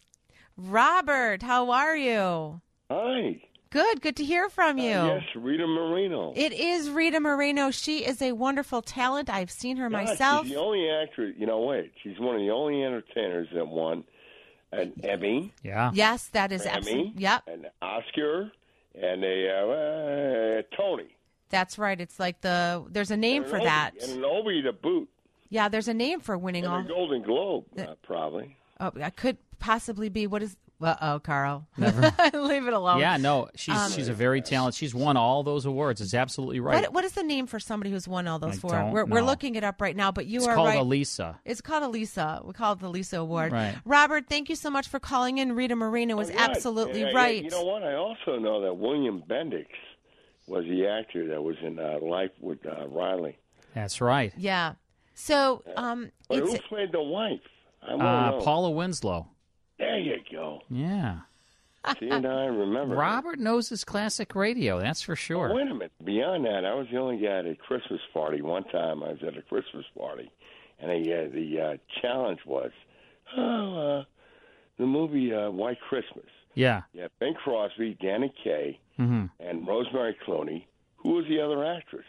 Robert, how are you? Hi. Good. Good to hear from you. Uh, yes, Rita Moreno. It is Rita Moreno. She is a wonderful talent. I've seen her Yeah, myself. She's the only actress, you know, wait, she's one of the only entertainers that won an Emmy. Yeah. Yes, that is Emmy, absolutely. Yep. an Oscar, and a uh, uh, Tony. That's right. It's like the, there's a name And for an that. Obie, and an Obie to boot. Yeah, there's a name for winning And all. a Golden Globe, uh, probably. Oh, I could possibly be, what is, uh-oh, Carl. Never. Leave it alone. Yeah, no, she's Um, she's a very talented. She's won all those awards. It's absolutely right. What, what is the name for somebody who's won all those I four? don't We're, we're know. looking it up right now, but you It's are called right. a Lisa. It's called a Lisa. We call it the Lisa Award. Right. Robert, thank you so much for calling in. Rita Moreno was Oh, yeah. absolutely Yeah, yeah, right. You know what? I also know that William Bendix was the actor that was in uh, Life with uh, Riley. That's right. Yeah. So, um, But it's who played the wife? I want to Uh, know. Paula Winslow. There you go. Yeah. See, now I remember. Robert knows his classic radio, that's for sure. Oh, wait a minute. Beyond that, I was the only guy at a Christmas party. One time I was at a Christmas party, and a, uh, the uh, challenge was, oh, uh, the movie uh, White Christmas. Yeah. Yeah, Bing Crosby, Danny Kaye, Mm-hmm. and Rosemary Clooney. Who was the other actress?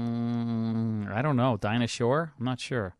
Mm, I don't know. Dinah Shore? I'm not sure.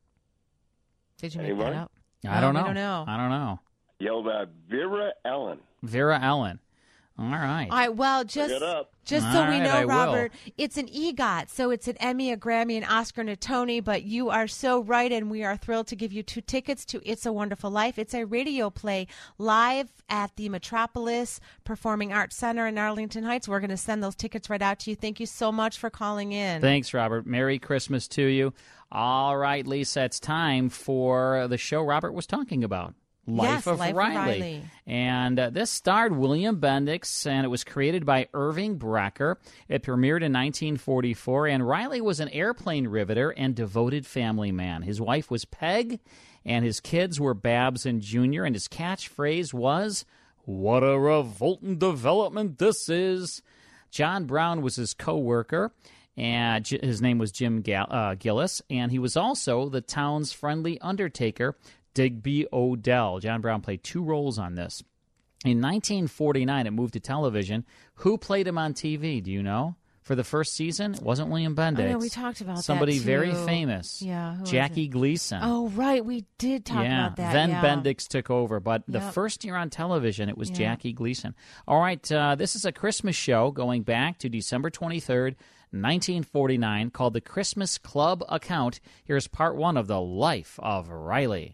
Did you make Anybody? that up? I No, don't we know. don't know. I don't know. Yelled out Vera Ellen. Vera Ellen. All right. All right, well, just it up. just so All we right, know, I will. Robert, it's an EGOT, so it's an Emmy, a Grammy, an Oscar, and a Tony, but you are so right, and we are thrilled to give you two tickets to It's a Wonderful Life. It's a radio play live at the Metropolis Performing Arts Center in Arlington Heights. We're going to send those tickets right out to you. Thank you so much for calling in. Thanks, Robert. Merry Christmas to you. All right, Lisa, it's time for the show Robert was talking about. Life Yes, of Life of Riley. Riley. And uh, this starred William Bendix, and it was created by Irving Brecker. It premiered in nineteen forty-four, and Riley was an airplane riveter and devoted family man. His wife was Peg, and his kids were Babs and Junior, and his catchphrase was, "What a revolting development this is." John Brown was his co-worker, and J- his name was Jim Gal- uh, Gillis, and he was also the town's friendly undertaker, Digby Odell. John Brown played two roles on this. In nineteen forty-nine, it moved to television. Who played him on T V? Do you know? For the first season, it wasn't William Bendix. I know, we talked about that, Somebody very too. famous. Yeah, who was Jackie it? Gleason. Oh, right, we did talk yeah. about that. Then yeah. Bendix took over, but the Yep. first year on television, it was Yeah. Jackie Gleason. All right, uh, this is a Christmas show going back to December twenty-third, nineteen forty-nine, called The Christmas Club Account. Here's part one of The Life of Riley.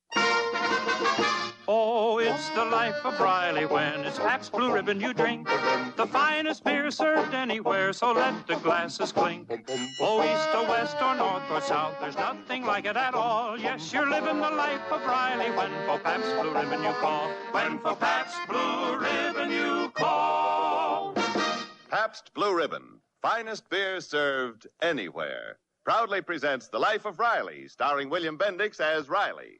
Oh, it's the life of Riley when it's Pabst Blue Ribbon you drink. The finest beer served anywhere, so let the glasses clink. Oh, east or west or north or south, there's nothing like it at all. Yes, you're living the life of Riley when for Pabst Blue Ribbon you call. When for Pabst Blue Ribbon you call. Pabst Blue Ribbon. Finest beer served anywhere. proudly presents The Life of Riley, starring William Bendix as Riley.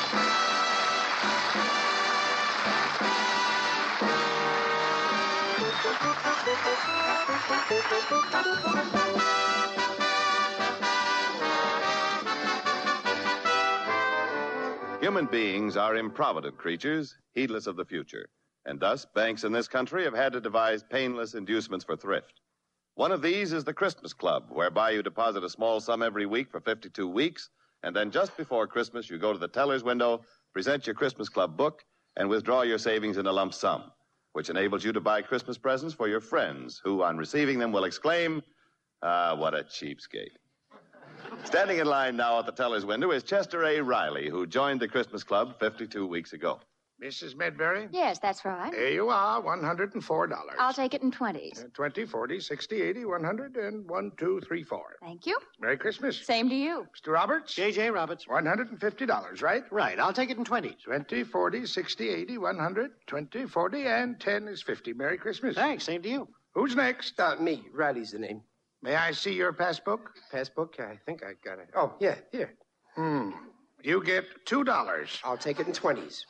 Human beings are improvident creatures, heedless of the future. And thus, banks in this country have had to devise painless inducements for thrift. One of these is the Christmas Club, whereby you deposit a small sum every week for fifty-two weeks, and then just before Christmas, you go to the teller's window, present your Christmas Club book, and withdraw your savings in a lump sum, which enables you to buy Christmas presents for your friends, who, on receiving them, will exclaim, "Ah, what a cheapskate." Standing in line now at the teller's window is Chester A. Riley, who joined the Christmas Club fifty-two weeks ago. Missus Medbury? Yes, that's right. There you are, one hundred four dollars. I'll take it in twenties. Uh, twenty, forty, sixty, eighty, one hundred, and one, two, three, four. Thank you. Merry Christmas. Same to you. Mister Roberts? J J. Roberts. one hundred fifty dollars, right? Right. I'll take it in twenties. twenty, forty, sixty, eighty, one hundred, twenty, forty, and ten is fifty. Merry Christmas. Thanks. Same to you. Who's next? Uh, me. Riley's the name. May I see your passbook? Passbook? I think I got it. Oh, yeah, here. Hmm. You get two dollars. I'll take it in twenties.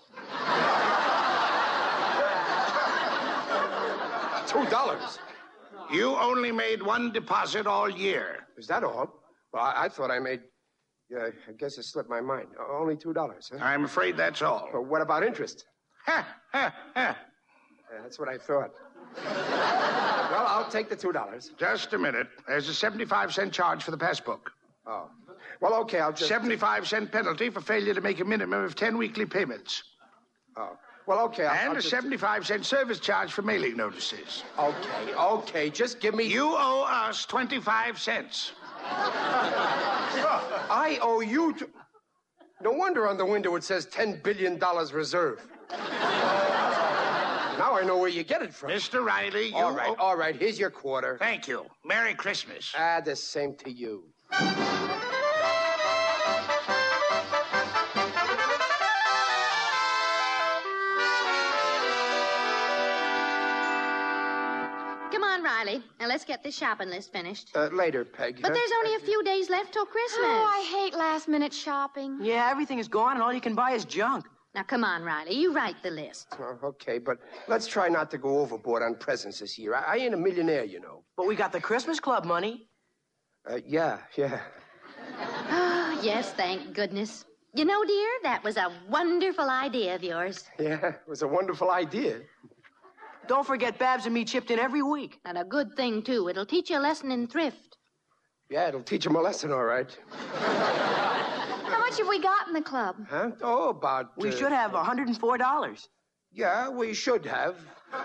Two dollars? You only made one deposit all year. Is that all? Well, I, I thought I made... Yeah, I guess it slipped my mind. O- Only two dollars, huh? I'm afraid that's all. Well, what about interest? Ha, ha, ha. Yeah, that's what I thought. Well, I'll take the two dollars. Just a minute. There's a seventy-five cent charge for the passbook. Oh. Well, okay, I'll just... seventy-five cent penalty for failure to make a minimum of ten weekly payments. Oh. Well, okay, I'll... And I'll a just... seventy-five cent service charge for mailing notices. Okay, okay, just give me... You owe us twenty-five cents. I owe you... To... No wonder on the window it says ten billion dollars reserve. Now I know where you get it from. Mister Riley, you... All right, owe... all right, here's your quarter. Thank you. Merry Christmas. Ah, the same to you. Come on, Riley. Now let's get this shopping list finished. Uh, later, Peg. But huh? there's only a few days left till Christmas. Oh, I hate last-minute shopping. Yeah, everything is gone, and all you can buy is junk. Now, come on, Riley. You write the list. Oh, okay, but let's try not to go overboard on presents this year. I, I ain't a millionaire, you know. But we got the Christmas Club money. Uh, yeah, yeah. Oh, yes, thank goodness. You know, dear, that was a wonderful idea of yours. Yeah, it was a wonderful idea. Don't forget Babs and me chipped in every week. And a good thing, too. It'll teach you a lesson in thrift. Yeah, it'll teach them a lesson, all right. How much have we got in the club? Huh? Oh, about... We uh, should have one hundred four dollars. Yeah, we should have.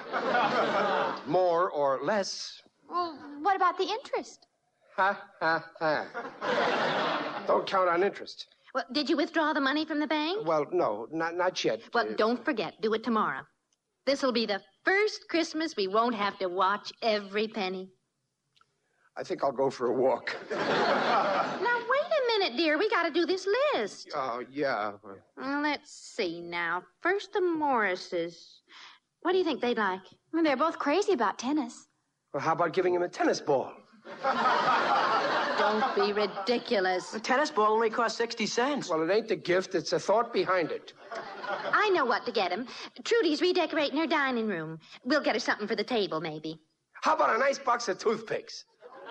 More or less. Well, what about the interest? Ha, ha, ha. Don't count on interest. Well, did you withdraw the money from the bank? Well, no, not, not yet. Well, Uh, don't forget. Do it tomorrow. This'll be the first Christmas we won't have to watch every penny. I think I'll go for a walk. Now, wait a minute, dear. We got to do this list. Oh, yeah. Well, let's see now. First, the Morrises. What do you think they'd like? Well, they're both crazy about tennis. Well, how about giving him a tennis ball? Don't be ridiculous. A tennis ball only costs sixty cents. Well, it ain't the gift. It's the thought behind it. I know what to get him. Trudy's redecorating her dining room. We'll get her something for the table, maybe. How about a nice box of toothpicks?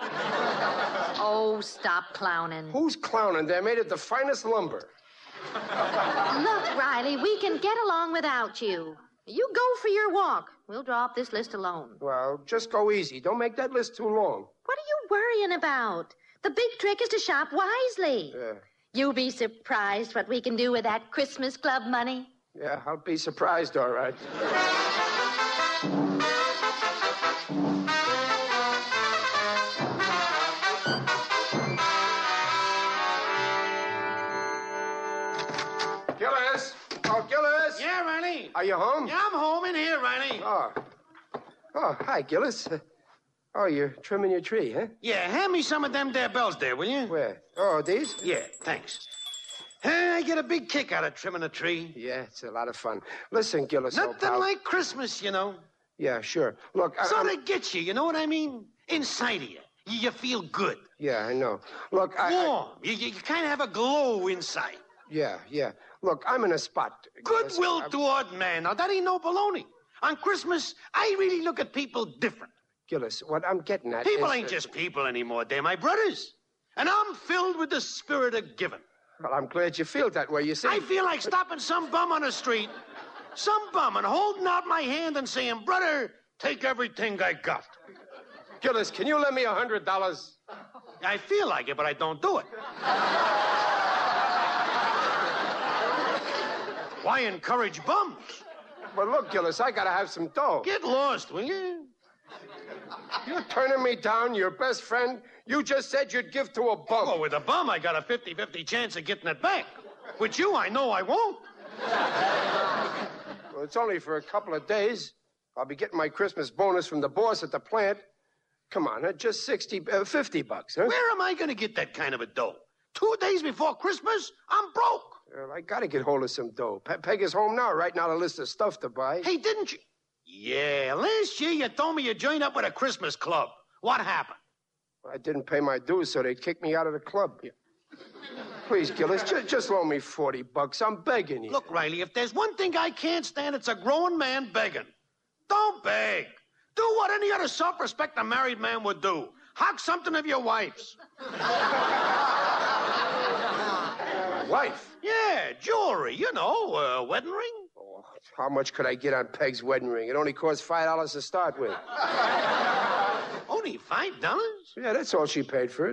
Oh, stop clowning. Who's clowning? They're made of the finest lumber. Look, Riley, we can get along without you. You go for your walk. We'll draw up this list alone. Well, just go easy. Don't make that list too long. What are you worrying about? The big trick is to shop wisely. Yeah. You'll be surprised what we can do with that Christmas Club money. Yeah, I'll be surprised, all right. Gillis! Oh, Gillis! Yeah, Riley. Are you home? Yeah, I'm home in here, Riley. Oh. Oh, hi, Gillis. Uh, oh, you're trimming your tree, huh? Yeah, hand me some of them there bells there, will you? Where? Oh, these? Yeah, thanks. Hey, I get a big kick out of trimming a tree. Yeah, it's a lot of fun. Listen, Gillis, old Nothing pal. like Christmas, you know. Yeah, sure. Look, I, Sort I'm... of gets you, you know what I mean? Inside of you. You, you feel good. Yeah, I know. Look, I... Warm. I... You, you kind of have a glow inside. Yeah, yeah. Look, I'm in a spot. Goodwill I'm... toward man. Now, that ain't no baloney. On Christmas, I really look at people different. Gillis, what I'm getting at People is, ain't uh, just people anymore. They're my brothers. And I'm filled with the spirit of giving. Well, I'm glad you feel that way. You see... I feel like stopping some bum on the street, some bum, and holding out my hand and saying, brother, take everything I got. Gillis, can you lend me a hundred dollars? I feel like it, but I don't do it. Why encourage bums? But look, Gillis, I gotta have some dough. Get lost, will you? You're turning me down, your best friend. You just said you'd give to a bum. Oh, with a bum, I got a fifty-fifty chance of getting it back. With you, I know I won't. Well, it's only for a couple of days. I'll be getting my Christmas bonus from the boss at the plant. Come on, huh? Just sixty, uh, fifty bucks, huh? Where am I going to get that kind of a dough? Two days before Christmas, I'm broke. Well, I got to get hold of some dough. Pe- Peg is home now, writing out a list of stuff to buy. Hey, didn't you? Yeah, last year you told me you joined up with a Christmas club. What happened? I didn't pay my dues, so they kicked me out of the club. Yeah. Please, Gillis, just, just loan me forty bucks. I'm begging you. Look, Riley, if there's one thing I can't stand, it's a grown man begging. Don't beg. Do what any other self-respecting married man would do. Hawk something of your wife's. Wife? Yeah, jewelry, you know, a wedding ring. Oh, how much could I get on Peg's wedding ring? It only cost five dollars to start with. Only five dollars? Yeah, that's all she paid for it.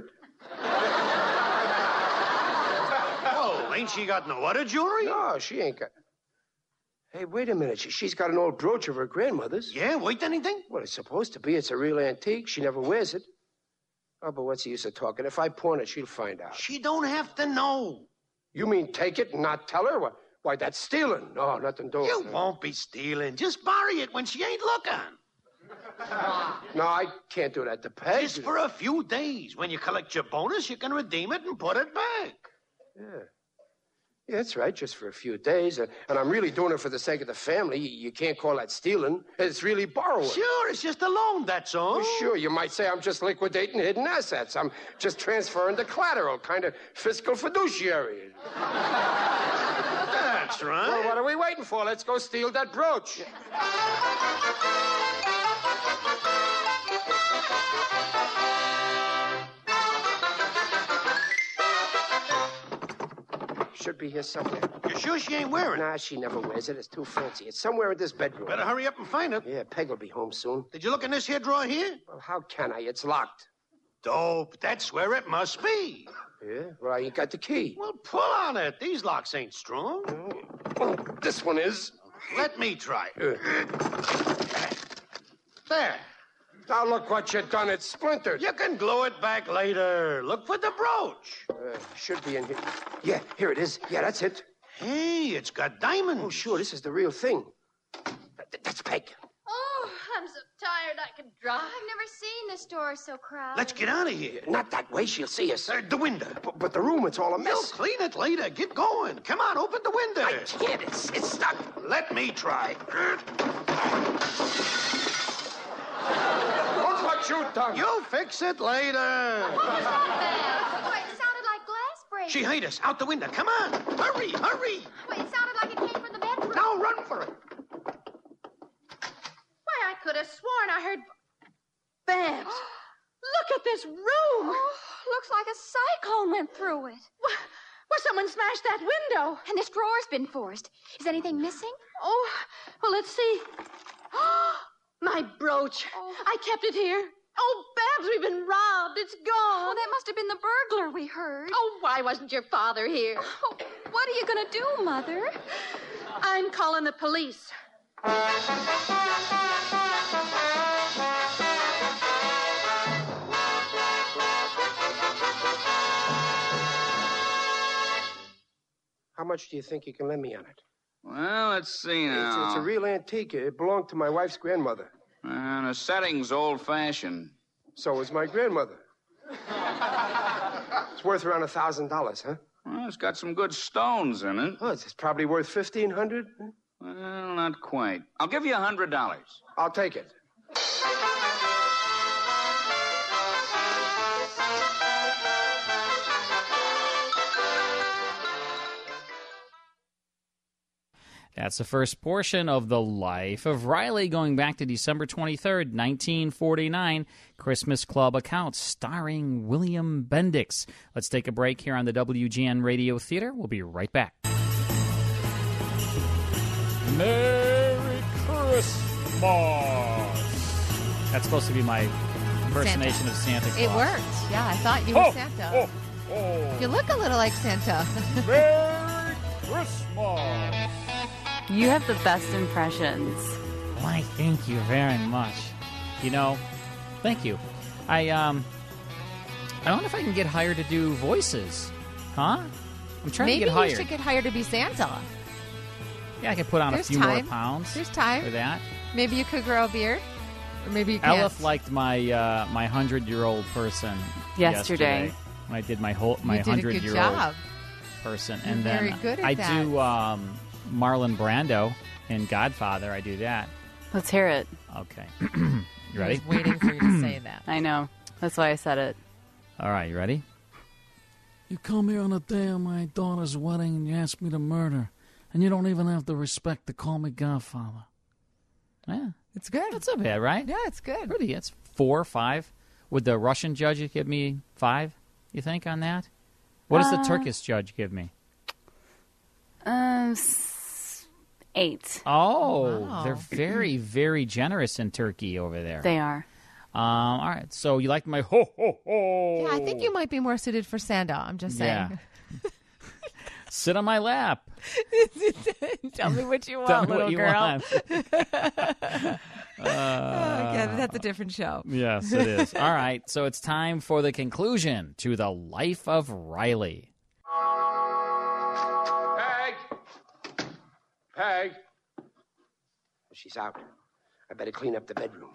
Oh, ain't she got no other jewelry? No, she ain't got... Hey, wait a minute. She, she's got an old brooch of her grandmother's. Yeah, worth anything? Well, it's supposed to be. It's a real antique. She never wears it. Oh, but what's the use of talking? If I pawn it, she'll find out. She don't have to know. You mean take it and not tell her? Why, why that's stealing. No, nothing doing. You won't be stealing. Just borrow it when she ain't looking. No, I can't do that to Peg. Just for a few days. When you collect your bonus, you can redeem it and put it back. Yeah. Yeah, that's right, just for a few days. Uh, and I'm really doing it for the sake of the family. You, you can't call that stealing. It's really borrowing. Sure, it's just a loan, that's all. Well, sure, you might say I'm just liquidating hidden assets. I'm just transferring the collateral, kind of fiscal fiduciary. That's right. Well, what are we waiting for? Let's go steal that brooch. Should be here somewhere. You sure she ain't wearing it? Nah, she never wears it. It's too fancy. It's somewhere in this bedroom. Better hurry up and find it. Yeah, Peg will be home soon. Did you look in this here drawer here? Well, how can I? It's locked. Dope. That's where it must be. Yeah? Well, I ain't got the key. Well, pull on it. These locks ain't strong. Oh, this one is. Let me try. Uh. There. Now look what you done. It's splintered. You can glue it back later. Look for the brooch. Uh, should be in here. Yeah, here it is. Yeah, that's it. Hey, it's got diamonds. Oh, sure, this is the real thing. Th- That's Peg. Oh, I'm so tired I could drive. I've never seen the store so crowded. Let's get out of here. Not that way. She'll see us. Uh, the window. But, but the room, it's all a You'll mess. clean it later. Get going. Come on, open the window. I can't. It's, it's stuck. Let me try. Look what you done. You fix it later. What was that? Wait, it sounded like glass breaking. She hate us. Out the window. Come on. Hurry, hurry. Wait, it sounded like it came from the bedroom. Now run for it. Why, I could have sworn I heard... Babs, look at this room. Oh, looks like a cyclone went through it. Well, well, someone smashed that window. And this drawer's been forced. Is anything missing? Oh, well, let's see. My brooch. Oh. I kept it here. Oh, Babs, we've been robbed. It's gone. Oh, that must have been the burglar we heard. Oh, why wasn't your father here? Oh, what are you going to do, Mother? I'm calling the police. How much do you think you can lend me on it? Well, let's see now. It's, it's a real antique. It belonged to my wife's grandmother. And the setting's old-fashioned. So was my grandmother. It's worth around a thousand dollars, huh? Well, it's got some good stones in it. Oh, it's, it's probably worth fifteen hundred. Well, not quite. I'll give you a hundred dollars. I'll take it. That's the first portion of The Life of Riley, going back to December twenty-third, nineteen forty-nine, Christmas Club accounts starring William Bendix. Let's take a break here on the W G N Radio Theater. We'll be right back. Merry Christmas! That's supposed to be my impersonation Santa. of Santa Claus. It worked. Yeah, I thought you were Oh, Santa. oh, oh. You look a little like Santa. Merry Christmas! You have the best impressions. Why, thank you very much. You know, thank you. I, um, I wonder if I can get hired to do voices. Huh? I'm trying Maybe to get hired. you should get hired to be Santa. Yeah, I could put on There's a few time. more pounds. There's time. For that. Maybe you could grow a beard. Or maybe you can't. Elif liked my uh, my hundred-year-old person Yesterday. yesterday. When I did my whole my You did a good hundred-year-old job. person, You're and then very good at I that. do um, Marlon Brando in Godfather. I do that. Let's hear it. Okay, you ready? I was waiting for you to say that. I know. That's why I said it. All right, you ready? You come here on the day of my daughter's wedding and you ask me to murder, and you don't even have the respect to call me Godfather. Yeah, it's good. That's not bad, right? Yeah, it's good. Pretty. It's four, five. Would the Russian judge give me five? You think on that? What does Uh, the Turkish judge give me? Um, s- eight. Oh, Wow. they're very, very generous in Turkey over there. They are. Um, all right. So you like my ho ho ho? Yeah, I think you might be more suited for Santa. I'm just saying. Yeah. Sit on my lap. Tell me what you Tell want, me what little you girl. want. oh, yeah, that's a different show. Yes, it is. All right. So it's time for the conclusion to The Life of Riley. Peg! Peg! She's out. I better clean up the bedroom.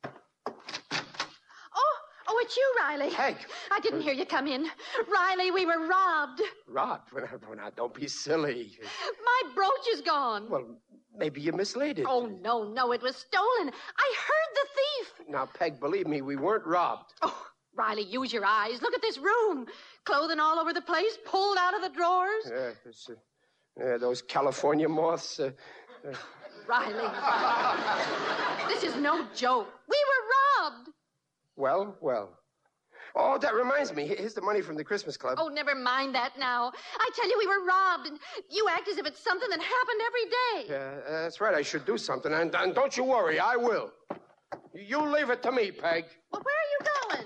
Oh, oh, it's you, Riley. Peg. I didn't hear you come in. Riley, we were robbed. Robbed? Well, now, now, don't be silly. My brooch is gone. Well, maybe you mislaid it. Oh, no, no, it was stolen. I heard the thief. Now, Peg, believe me, we weren't robbed. Oh, Riley, use your eyes. Look at this room. Clothing all over the place, pulled out of the drawers. Yeah, this, uh, yeah, those California moths. Uh, uh, Riley, this is no joke. We were robbed. well, well. Oh, that reminds me. Here's the money from the Christmas Club. Oh, never mind that now. I tell you, we were robbed, and you act as if it's something that happened every day. Yeah, that's right. I should do something. And, and don't you worry, I will. You leave it to me, Peg. Well, where are you going?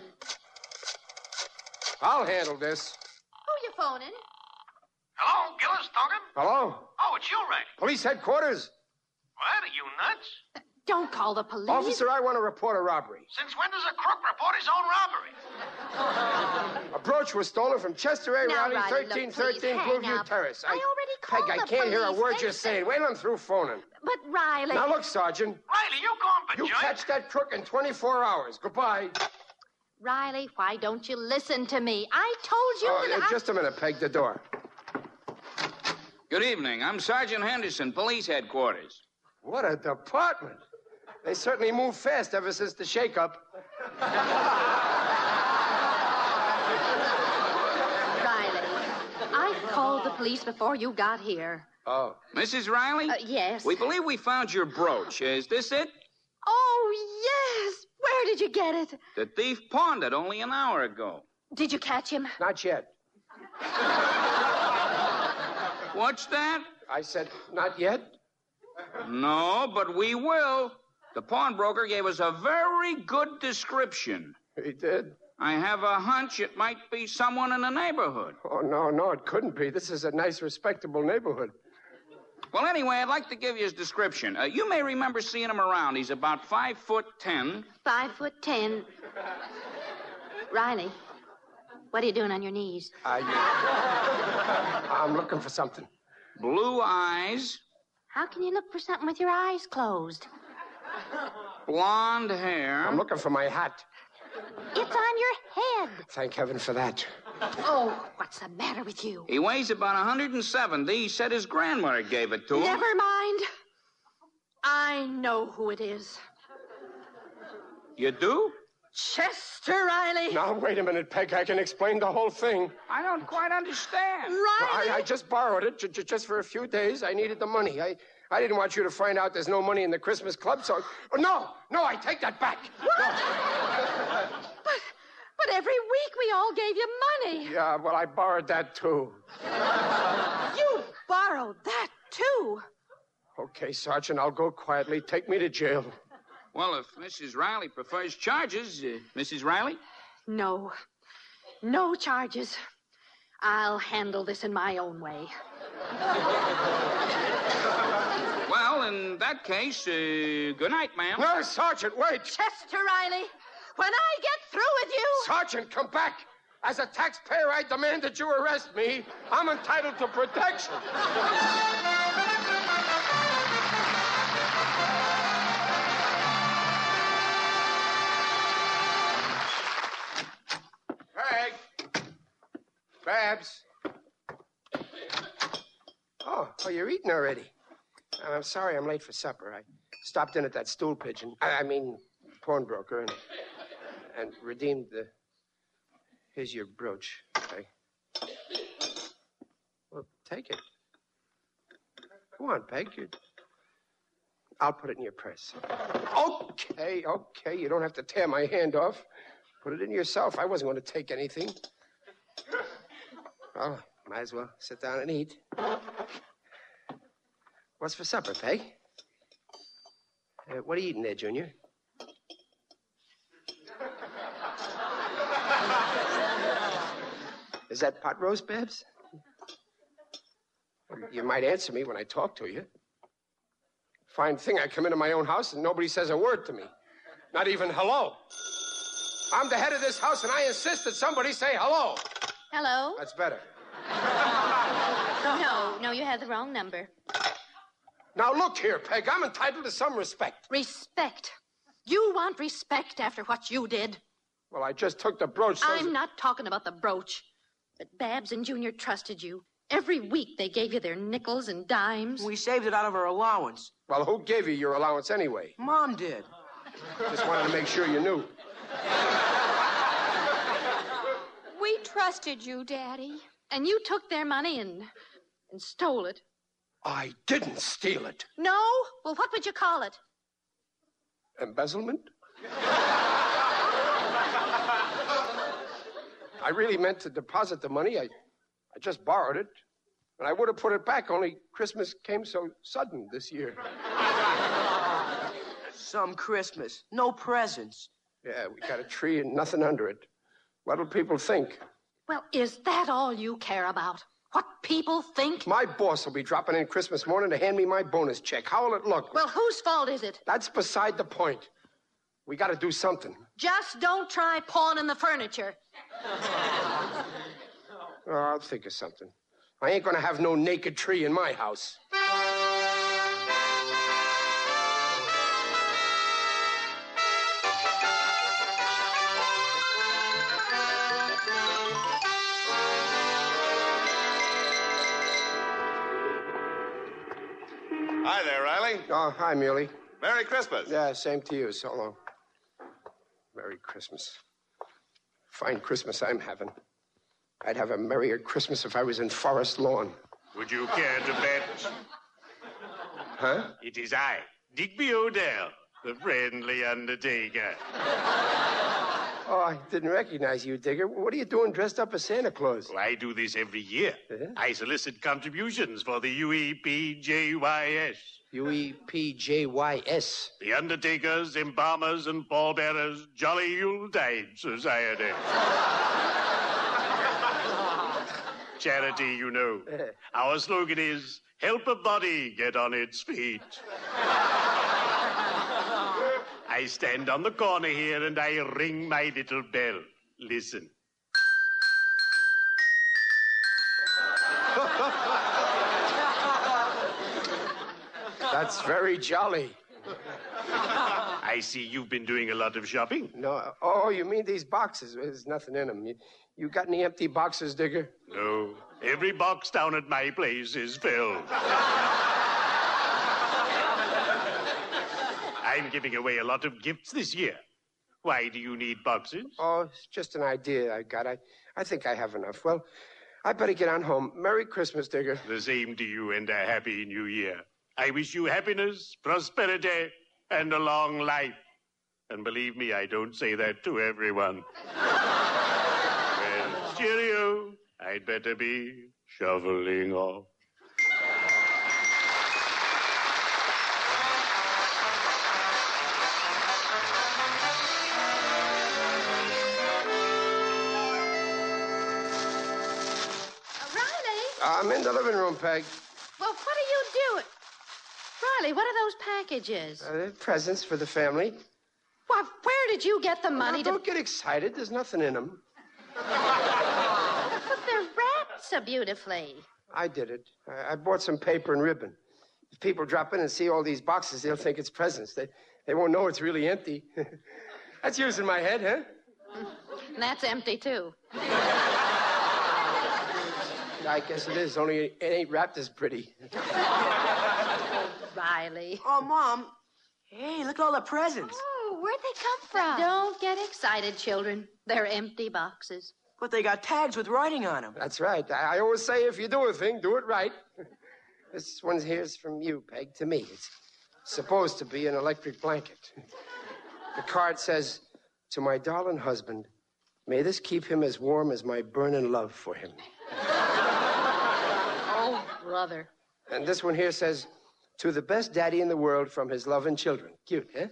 I'll handle this. Who you phoning? Hello, Gillis Duncan? Hello? Oh, it's you, Ray. Police headquarters. What? Are you nuts? Don't call the police. Officer, I want to report a robbery. Since when does a crook report his own robbery? A brooch was stolen from Chester A. Now, Riley, Riley, look, thirteen please, thirteen hang Blueview up. Terrace. I already called Peg, I the can't hear a police. word They you're saying. Wait till I'm through phoning. But, Riley... Now, look, Sergeant. Riley, you gone for You catch that crook in twenty-four hours. Goodbye. Riley, why don't you listen to me? I told you Oh, that uh, I... just a minute, Peg, the door. Good evening. I'm Sergeant Henderson, police headquarters. What a department. They certainly moved fast ever since the shake-up. Riley, I called the police before you got here. Oh. Missus Riley? Uh, yes. We believe we found your brooch. Is this it? Oh, yes. Where did you get it? The thief pawned it only an hour ago. Did you catch him? Not yet. What's that? I said, not yet. No, but we will. The pawnbroker gave us a very good description. He did? I have a hunch it might be someone in the neighborhood. Oh, no, no, it couldn't be. This is a nice, respectable neighborhood. Well, anyway, I'd like to give you his description. Uh, you may remember seeing him around. He's about five foot ten. Five foot ten. Riley, what are you doing on your knees? I, uh, I'm looking for something. Blue eyes. How can you look for something with your eyes closed? Blonde hair. I'm looking for my hat. It's on your head. Thank heaven for that. Oh, what's the matter with you? He weighs about one hundred seventy. He said his grandmother gave it to him. Never mind. I know who it is. You do? Chester Riley. Now, wait a minute, Peg. I can explain the whole thing. I don't quite understand. Riley. I, I just borrowed it j- j- just for a few days. I needed the money. I, I didn't want you to find out there's no money in the Christmas club, so... Oh, no, no, I take that back. What? but, but every week we all gave you money. Yeah, well, I borrowed that, too. You borrowed that, too? Okay, Sergeant, I'll go quietly. Take me to jail. Well, if Missus Riley prefers charges, uh, Missus Riley? No. No charges. I'll handle this in my own way. Well, in that case, uh, good night, ma'am. No, Sergeant, wait. Chester Riley, when I get through with you... Sergeant, come back. As a taxpayer, I demand that you arrest me. I'm entitled to protection. Peg. Babs. Oh, oh, you're eating already. I'm sorry I'm late for supper. I stopped in at that stool pigeon, I, I mean, pawnbroker, and, and redeemed the... Here's your brooch, Peg. Well, take it. Go on, Peg. You... I'll put it in your purse. Okay, okay. You don't have to tear my hand off. Put it in yourself. I wasn't going to take anything. Well, might as well sit down and eat. What's for supper, Peg? Uh, what are you eating there, Junior? Is that pot roast, Babs? You might answer me when I talk to you. Fine thing, I come into my own house and nobody says a word to me. Not even hello. I'm the head of this house and I insist that somebody say hello. Hello? That's better. No, no, you have the wrong number. Now look here, Peg, I'm entitled to some respect. Respect? You want respect after what you did? Well, I just took the brooch. So I'm not talking about the brooch. But Babs and Junior trusted you. Every week they gave you their nickels and dimes. We saved it out of our allowance. Well, who gave you your allowance anyway? Mom did. Just wanted to make sure you knew. We trusted you, Daddy. And you took their money and and stole it. I didn't steal it. No? Well, what would you call it? Embezzlement? I really meant to deposit the money. I, I just borrowed it. And I would have put it back, only Christmas came so sudden this year. Some Christmas. No presents. Yeah, we got a tree and nothing under it. What'll people think? Well, is that all you care about? What people think? My boss will be dropping in Christmas morning to hand me my bonus check. How will it look? Well, whose fault is it? That's beside the point. We got to do something. Just don't try pawning the furniture. Oh, I'll think of something. I ain't going to have no naked tree in my house. Hi there, Riley. Oh, hi, Muley. Merry Christmas. Yeah, same to you. So long. Merry Christmas. Fine Christmas I'm having. I'd have a merrier Christmas if I was in Forest Lawn. Would you care to bet? Huh? It is I, Digby Odell, the friendly undertaker. Oh, I didn't recognize you, Digger. What are you doing dressed up as Santa Claus? Well, I do this every year. Uh-huh. I solicit contributions for the U E P J Y S. U E P J Y S. The Undertakers, Embalmers, and Pallbearers Jolly Yuletide Society. Charity, you know. Our slogan is, help a body get on its feet. I stand on the corner here and I ring my little bell. Listen. That's very jolly. I see you've been doing a lot of shopping. No. Oh, you mean these boxes? There's nothing in them. You, you got any empty boxes, Digger? No. Every box down at my place is filled. I'm giving away a lot of gifts this year. Why do you need boxes? Oh, it's just an idea I got. I, I think I have enough. Well, I better get on home. Merry Christmas, Digger. The same to you and a Happy New Year. I wish you happiness, prosperity, and a long life. And believe me, I don't say that to everyone. Well, cheerio. I'd better be shoveling off. I'm in the living room, Peg. Well, what are you doing? Riley, what are those packages? Uh, they're presents for the family. Why, where did you get the money Now, to... Don't get excited. There's nothing in them. But they're wrapped so beautifully. I did it. I, I bought some paper and ribbon. If people drop in and see all these boxes, they'll think it's presents. They, they won't know it's really empty. That's using my head, huh? And that's empty, too. I guess it is, only it ain't wrapped as pretty. Oh, Riley. Oh, Mom. Hey, look at all the presents. Oh, where'd they come from? Don't get excited, children. They're empty boxes. But they got tags with writing on them. That's right. I, I always say if you do a thing, do it right. This one here's from you, Peg, to me. It's supposed to be an electric blanket. The card says, "To my darling husband, may this keep him as warm as my burning love for him." Oh, brother. And this one here says, "To the best daddy in the world from his loving children." Cute, huh?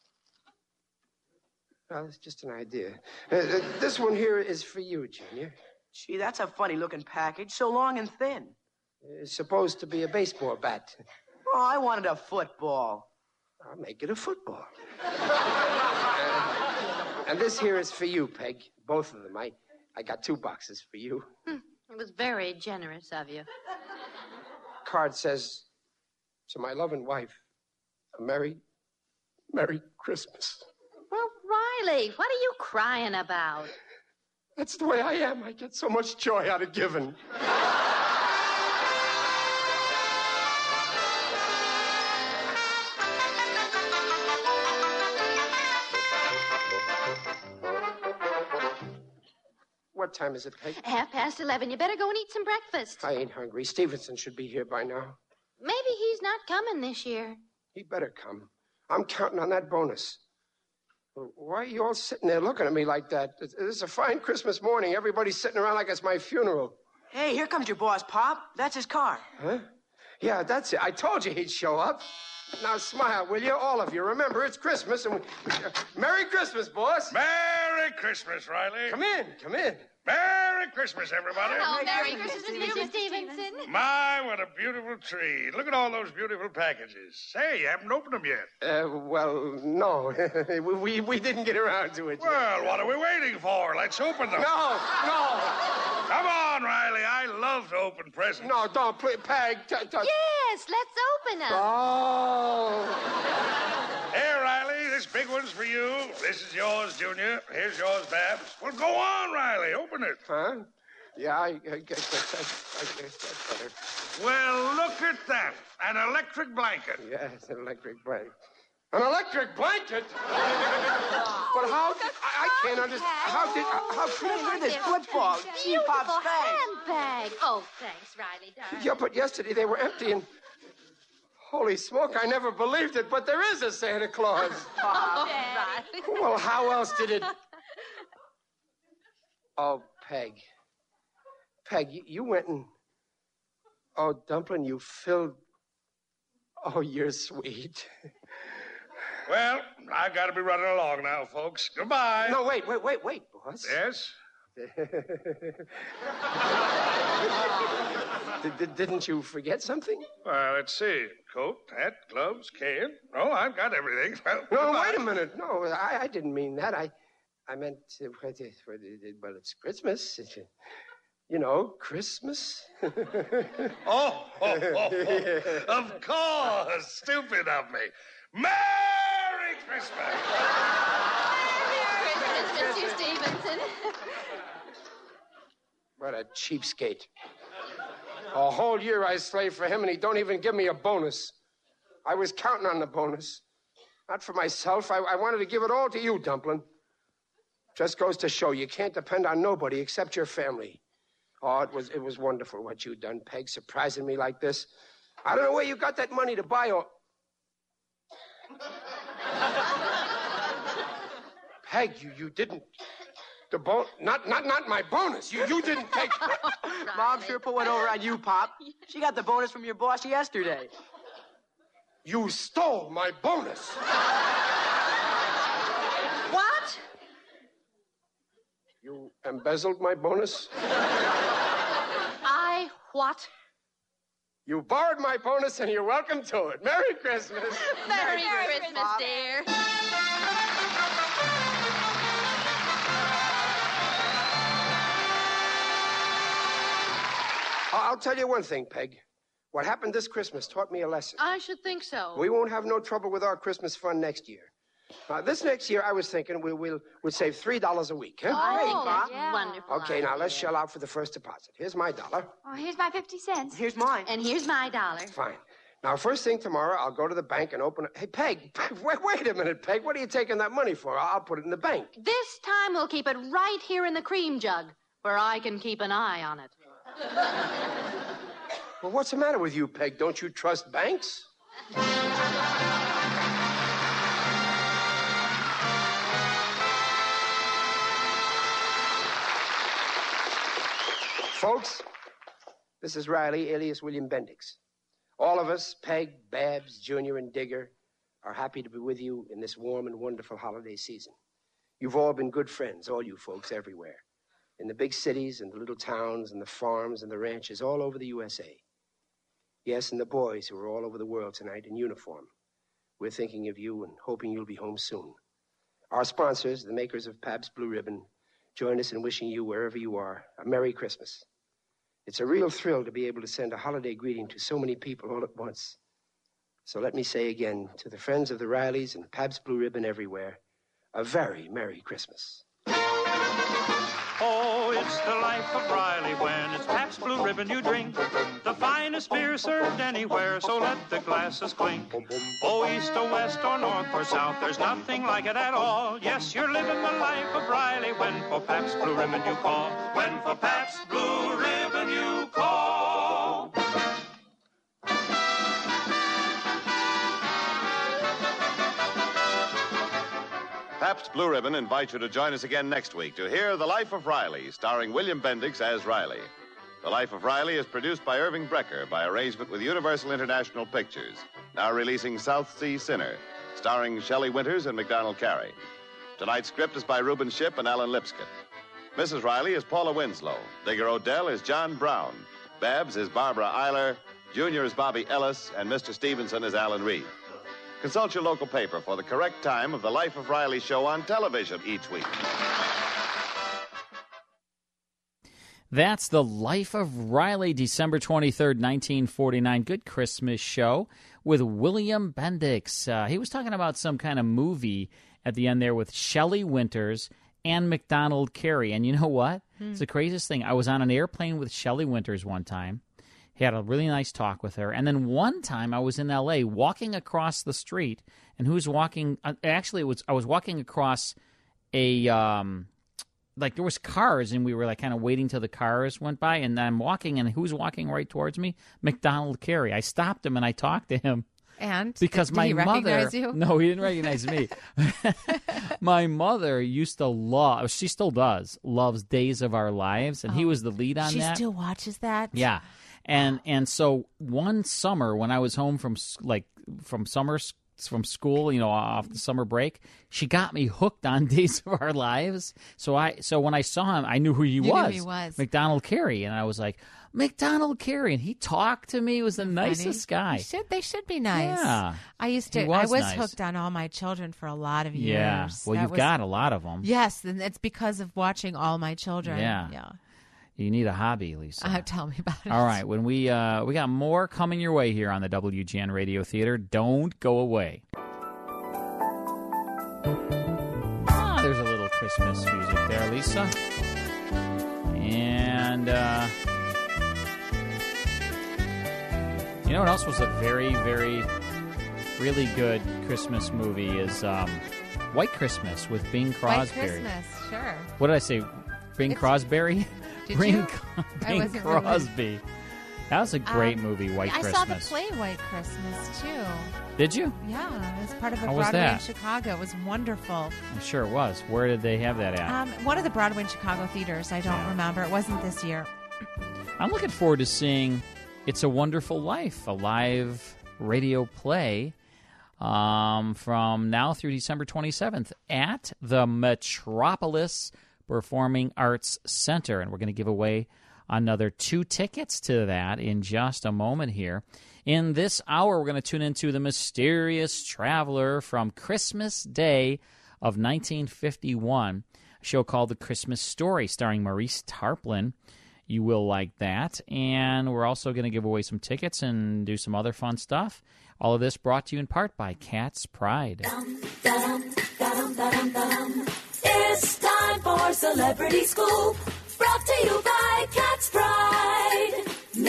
Well, it's just an idea. Uh, uh, this one here is for you, Junior. Gee, that's a funny-looking package, so long and thin. It's supposed to be a baseball bat. Oh, I wanted a football. I'll make it a football. uh, and this here is for you, Peg. Both of them. I, I got two boxes for you. Hmm. It was very generous of you. Card says, "To my loving wife, a Merry, Merry Christmas." Well, Riley, what are you crying about? That's the way I am. I get so much joy out of giving. What time is it, Peg? Half past eleven. You better go and eat some breakfast. I ain't hungry. Stevenson should be here by now. Maybe he's not coming this year. He better come. I'm counting on that bonus. Why are you all sitting there looking at me like that? This is a fine Christmas morning. Everybody's sitting around like it's my funeral. Hey, here comes your boss, Pop. That's his car. Huh? Yeah, that's it. I told you he'd show up. Now smile, will you? All of you. Remember, it's Christmas, and we... uh, Merry Christmas, boss. Merry Christmas, Riley. Come in, come in. Merry Christmas, everybody. Oh, Merry Christmas, Mister Stevenson. My, what a beautiful tree. Look at all those beautiful packages. Say, you haven't opened them yet. Uh, well, no. we, we we didn't get around to it yet. Well, what are we waiting for? Let's open them. No, no. Come on, Riley. I love to open presents. No, don't, please, Peg. T- t- Yes, let's open them. Oh. Here, Riley, this big one's for you. This is yours, Junior. Here's yours, Babs. Well, go on, Riley. Open it. Huh? Yeah, I, I guess that's, I guess that's better. Well, look at that. An electric blanket. Yeah, it's an electric blanket. An electric blanket? But how did... I, I can't understand. How did... How could Look at this football. Gee, Pop's Beautiful bag. handbag. Oh, thanks, Riley, darling. Yeah, but yesterday they were empty and... Holy smoke, I never believed it, but there is a Santa Claus. Oh, Riley. Well, how else did it... Oh, Peg. Peg, you, you went and... Oh, Dumpling, you filled... Oh, you're sweet. Well, I've got to be running along now, folks. Goodbye. No, wait, wait, wait, wait, boss. Yes? Did, did, didn't you forget something? Well, let's see. Coat, hat, gloves, cane. Oh, I've got everything. Well, No, goodbye. wait a minute. No, I, I didn't mean that. I I meant, uh, what is- what is it? Well, it's Christmas. It's, uh, you know, Christmas. Oh, oh, oh, oh. Of course. Stupid of me. Merry Christmas. Merry Christmas, Mister Stevenson. What a cheapskate. A whole year I slave for him, and he don't even give me a bonus. I was counting on the bonus. Not for myself. I, I wanted to give it all to you, Dumpling. Just goes to show you can't depend on nobody except your family. Oh, it was it was wonderful what you done, Peg, surprising me like this. I don't know where you got that money to buy all... Peg, you, you didn't... The bon... Not, not, not my bonus. You, you didn't take... Mom sure put one over on you, Pop. She got the bonus from your boss yesterday. You stole my bonus. What? You embezzled my bonus? I what? You borrowed my bonus, and you're welcome to it. Merry Christmas. Merry, Merry Christmas, Christmas, dear. I'll tell you one thing, Peg. What happened this Christmas taught me a lesson. I should think so. We won't have no trouble with our Christmas fund next year. Uh, this next year, I was thinking we'll, we'll, we'll save three dollars a week, huh? Oh, I think that's yeah. wonderful. Okay, now let's shell out for the first deposit. Here's my dollar. Oh, here's my fifty cents. Here's mine. And here's my dollar. Fine. Now, first thing tomorrow, I'll go to the bank and open a... Hey, Peg, wait, wait a minute, Peg. What are you taking that money for? I'll put it in the bank. This time we'll keep it right here in the cream jug, where I can keep an eye on it. Well, what's the matter with you, Peg? Don't you trust banks? Folks, this is Riley, alias William Bendix. All of us, Peg, Babs, Junior, and Digger, are happy to be with you in this warm and wonderful holiday season. You've all been good friends, all you folks everywhere, in the big cities and the little towns and the farms and the ranches all over the U S A. Yes, and the boys who are all over the world tonight in uniform. We're thinking of you and hoping you'll be home soon. Our sponsors, the makers of Pabst Blue Ribbon, join us in wishing you, wherever you are, a Merry Christmas. It's a real thrill to be able to send a holiday greeting to so many people all at once. So let me say again, to the friends of the Rileys and Pabst Blue Ribbon everywhere, a very Merry Christmas. Oh, it's the life of Riley when it's Pabst Blue Ribbon you drink. The finest beer served anywhere, so let the glasses clink. Oh, east or west or north or south, there's nothing like it at all. Yes, you're living the life of Riley when for Pabst Blue Ribbon you call. When for Pabst Blue Ribbon you call. Pabst Blue Ribbon invites you to join us again next week to hear The Life of Riley, starring William Bendix as Riley. The Life of Riley is produced by Irving Brecker by arrangement with Universal International Pictures, now releasing South Sea Sinner, starring Shelley Winters and MacDonald Carey. Tonight's script is by Reuben Shipp and Alan Lipscott. Missus Riley is Paula Winslow. Digger Odell is John Brown. Babs is Barbara Eiler. Junior is Bobby Ellis. And Mister Stevenson is Alan Reed. Consult your local paper for the correct time of the Life of Riley show on television each week. That's The Life of Riley, December twenty-third, nineteen forty-nine. Good Christmas show with William Bendix. Uh, he was talking about some kind of movie at the end there with Shelley Winters and MacDonald Carey. And you know what? Hmm. It's the craziest thing. I was on an airplane with Shelley Winters one time. He had a really nice talk with her. And then one time I was in L A walking across the street, and who's walking? Uh, actually, it was I was walking across a um, like there was cars, and we were like kind of waiting till the cars went by, and I'm walking, and who's walking right towards me? MacDonald Carey. I stopped him and I talked to him. And because did my he mother, recognize you? No, he didn't recognize me. My mother used to love, she still does, loves Days of Our Lives, and oh, he was the lead on she that. She still watches that? Yeah. And and so one summer when I was home from like from summer from school, you know, off the summer break, she got me hooked on Days of Our Lives. So I so when I saw him, I knew who he you was. Knew he was MacDonald Carey, and I was like, MacDonald Carey, and he talked to me. He was the nicest Funny. guy. They should they should be nice. Yeah, I used to. He was I was nice. hooked on All My Children for a lot of years. Yeah, well, that you've was, got a lot of them. Yes, and it's because of watching All My Children. Yeah, yeah. You need a hobby, Lisa. Uh, tell me about it. All right, when we uh, we got more coming your way here on the W G N Radio Theater. Don't go away. Ah, there's a little Christmas music there, Lisa. And uh, you know what else was a very, very, really good Christmas movie is um, White Christmas with Bing Crosby. White Christmas, sure. What did I say? Bing It's, Crosby? Did Bing, you? Bing I wasn't Crosby. Really... That was a great Um, movie, White I Christmas. saw the play White Christmas, too. Did you? Yeah, it was part of a How was Broadway in that? Chicago. It was wonderful. I'm sure it was. Where did they have that at? Um, one of the Broadway in Chicago theaters. I don't Yeah. remember. It wasn't this year. I'm looking forward to seeing It's a Wonderful Life, a live radio play um, from now through December twenty-seventh at the Metropolis Performing Arts Center. And we're going to give away another two tickets to that in just a moment here. In this hour, we're going to tune into The Mysterious Traveler from Christmas Day of nineteen fifty-one, a show called The Christmas Story starring Maurice Tarplin. You will like that. And we're also going to give away some tickets and do some other fun stuff. All of this brought to you in part by Cat's Pride. It's time for Celebrity Scoop. Brought to you by Cat's Pride.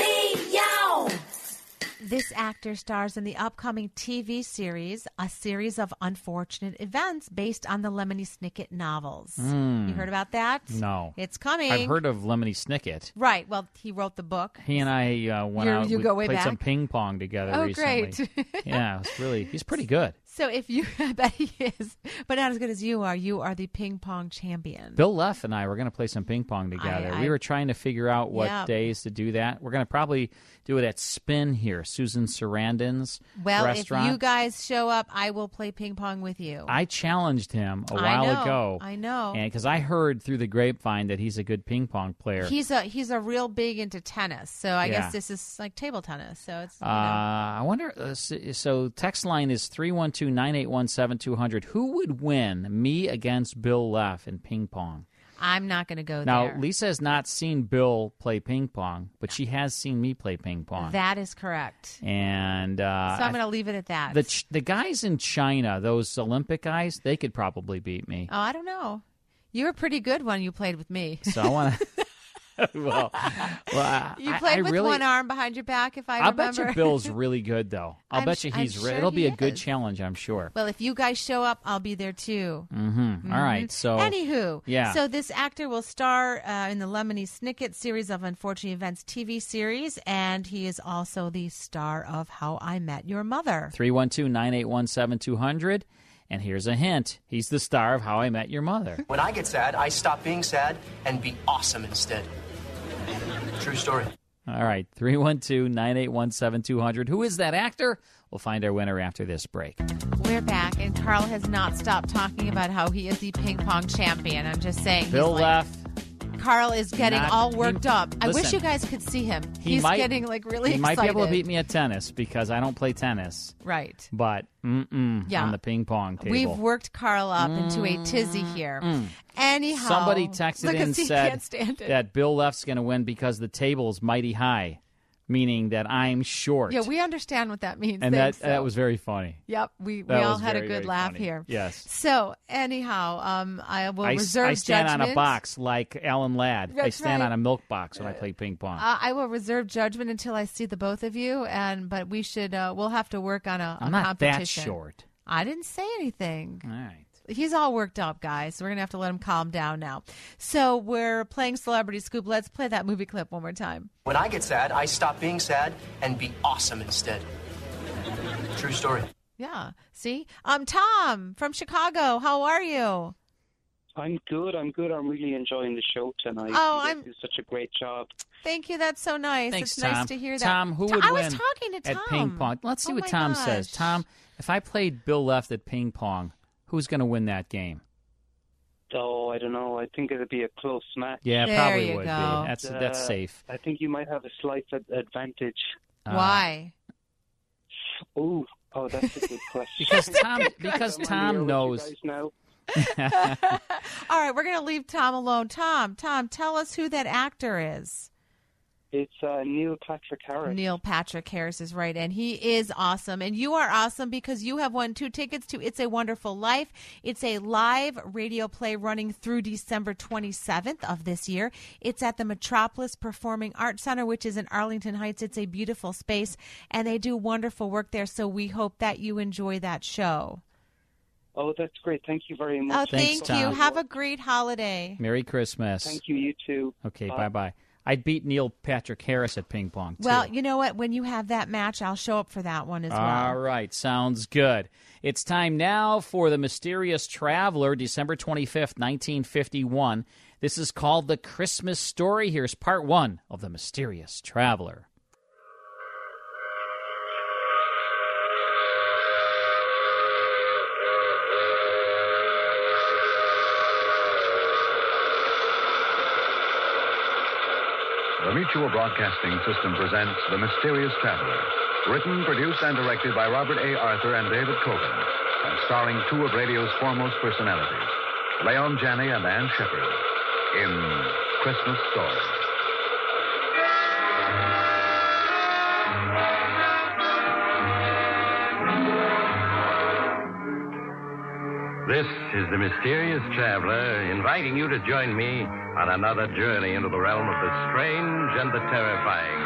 Meow. This actor stars in the upcoming T V series, A Series of Unfortunate Events, based on the Lemony Snicket novels. Mm. You heard about that? No. It's coming. I've heard of Lemony Snicket. Right. Well, he wrote the book. He and I uh, went You're- out. you we go way played back? some ping pong together Oh, recently. great. Yeah, it's really he's pretty good. So if you, I bet he is, but not as good as you are. You are the ping pong champion. Bill Leff and I were going to play some ping pong together. I- we were trying to figure out what Yeah. days to do that. We're going to probably do it at Spin here, Susan Sarandon's Well, restaurant. if you guys show up, I will play ping pong with you. I challenged him a I while know, ago. I know. And because I heard through the grapevine that he's a good ping pong player. He's a he's a real big into tennis, so I Yeah. guess this is like table tennis. So it's you Uh, know. I wonder. Uh, s- so text line is three one two, nine eight one, seven two zero zero. Who would win, me against Bill Leff in ping pong? I'm not going to go Now, there. Lisa has not seen Bill play ping pong, but she has seen me play ping pong. That is correct. and uh, So I'm going to leave it at that. the ch- the guys in China, those Olympic guys, they could probably beat me. Oh, I don't know. You were pretty good when you played with me. So I want to. well, well, I- You I- played I with really, one arm behind your back, if I I'll remember. bet you Bill's really good, though. I'll I'm bet sh- you I'm he's. re- sure It'll be he a good is. challenge, I'm sure. Well, if you guys show up, I'll be there too. Mm-hmm. All right. So. Anywho, Yeah. So this actor will star uh, in the Lemony Snicket series of Unfortunate Events T V series, and he is also the star of How I Met Your Mother. three one two, nine eight one, seven two zero zero. And here's a hint. He's the star of How I Met Your Mother. When I get sad, I stop being sad and be awesome instead. True story. All right. three one two, nine eight one, seven two zero zero. Who is that actor? We'll find our winner after this break. We're back, and Carl has not stopped talking about how he is the ping pong champion. I'm just saying. he's Bill like, Leff. Carl is getting Not- all worked he- up. I wish listen, you guys could see him. He He's might, getting like really He excited. might be able to beat me at tennis because I don't play tennis. Right. But mm-mm, Yeah. on the ping pong table. We've worked Carl up into a tizzy here. Mm. Anyhow, Somebody texted look in and at- he said can't stand it. that Bill Leff's going to win because the table is mighty high, meaning that I'm short. Yeah, we understand what that means. and Thanks, that that so. was very funny. Yep, we, we That all was had a very, good very laugh funny. here. Yes. So anyhow, um, I will I, s- reserve I stand judgment. on a box like Alan Ladd. I That's stand right. on a milk box when I play ping pong. Uh, I will reserve judgment until I see the both of you, and but we should uh, we'll have to work on a, I'm a not that competition. short. I didn't say anything. All right. He's all worked up, guys. So we're gonna have to let him calm down now. So we're playing Celebrity Scoop. Let's play that movie clip one more time. When I get sad, I stop being sad and be awesome instead. True story. Yeah. See, um, Tom from Chicago. How are you? I'm good. I'm good. I'm really enjoying the show tonight. Oh, you I'm- guys do such a great job. Thank you. That's so nice. Thanks, it's Tom. nice to hear that. Tom, who Tom- would I win was talking to Tom at ping pong? Let's see Oh what my Tom gosh. says. Tom, if I played Bill Leff at ping pong, who's going to win that game? Oh, I don't know. I think it'd be a close match. Yeah, There probably you would go. be. That's Uh, that's safe. I think you might have a slight ad- advantage. Uh, Why? Oh, oh, that's a good question. Because Tom, because I'm Tom here with you knows. guys now. All right, we're going to leave Tom alone. Tom, Tom, tell us who that actor is. It's uh, Neil Patrick Harris. Neil Patrick Harris is right, and he is awesome. And you are awesome because you have won two tickets to It's a Wonderful Life. It's a live radio play running through December twenty-seventh of this year. It's at the Metropolis Performing Arts Center, which is in Arlington Heights. It's a beautiful space, and they do wonderful work there, so we hope that you enjoy that show. Oh, that's great. Thank you very much. Oh, Thanks, thank you. Tom. Have a great holiday. Merry Christmas. Thank you. You too. Okay, Bye. bye bye. I'd beat Neil Patrick Harris at ping pong, too. Well, you know what? When you have that match, I'll show up for that one as well. All right. Sounds good. It's time now for The Mysterious Traveler, December twenty-fifth, nineteen fifty-one. This is called The Christmas Story. Here's part one of The Mysterious Traveler. The Mutual Broadcasting System presents The Mysterious Traveler, written, produced, and directed by Robert A. Arthur and David Cogan, and starring two of radio's foremost personalities, Leon Janney and Ann Shepard, in Christmas Story. This is the Mysterious Traveler, inviting you to join me on another journey into the realm of the strange and the terrifying.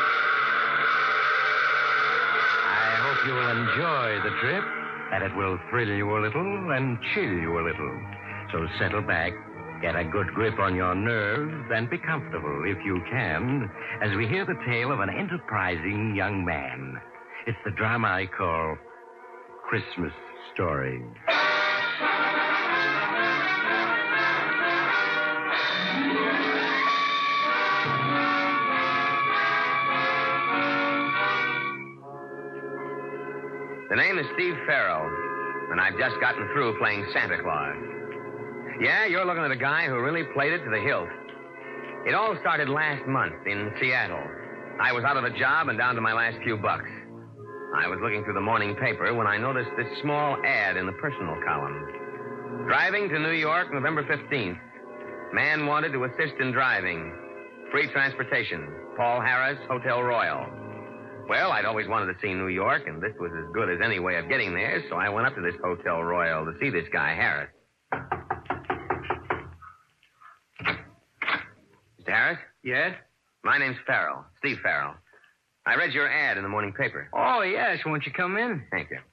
I hope you will enjoy the trip, that it will thrill you a little and chill you a little. So settle back, get a good grip on your nerves, and be comfortable, if you can, as we hear the tale of an enterprising young man. It's the drama I call Christmas Story. The name is Steve Farrell, and I've just gotten through playing Santa Claus. Yeah, you're looking at a guy who really played it to the hilt. It all started last month in Seattle. I was out of a job and down to my last few bucks. I was looking through the morning paper when I noticed this small ad in the personal column. Driving to New York, November fifteenth. Man wanted to assist in driving. Free transportation. Paul Harris, Hotel Royal. Well, I'd always wanted to see New York, and this was as good as any way of getting there, so I went up to this Hotel Royal to see this guy, Harris. Mister Harris? Yes? My name's Farrell, Steve Farrell. I read your ad in the morning paper. Oh, yes. Won't you come in? Thank you.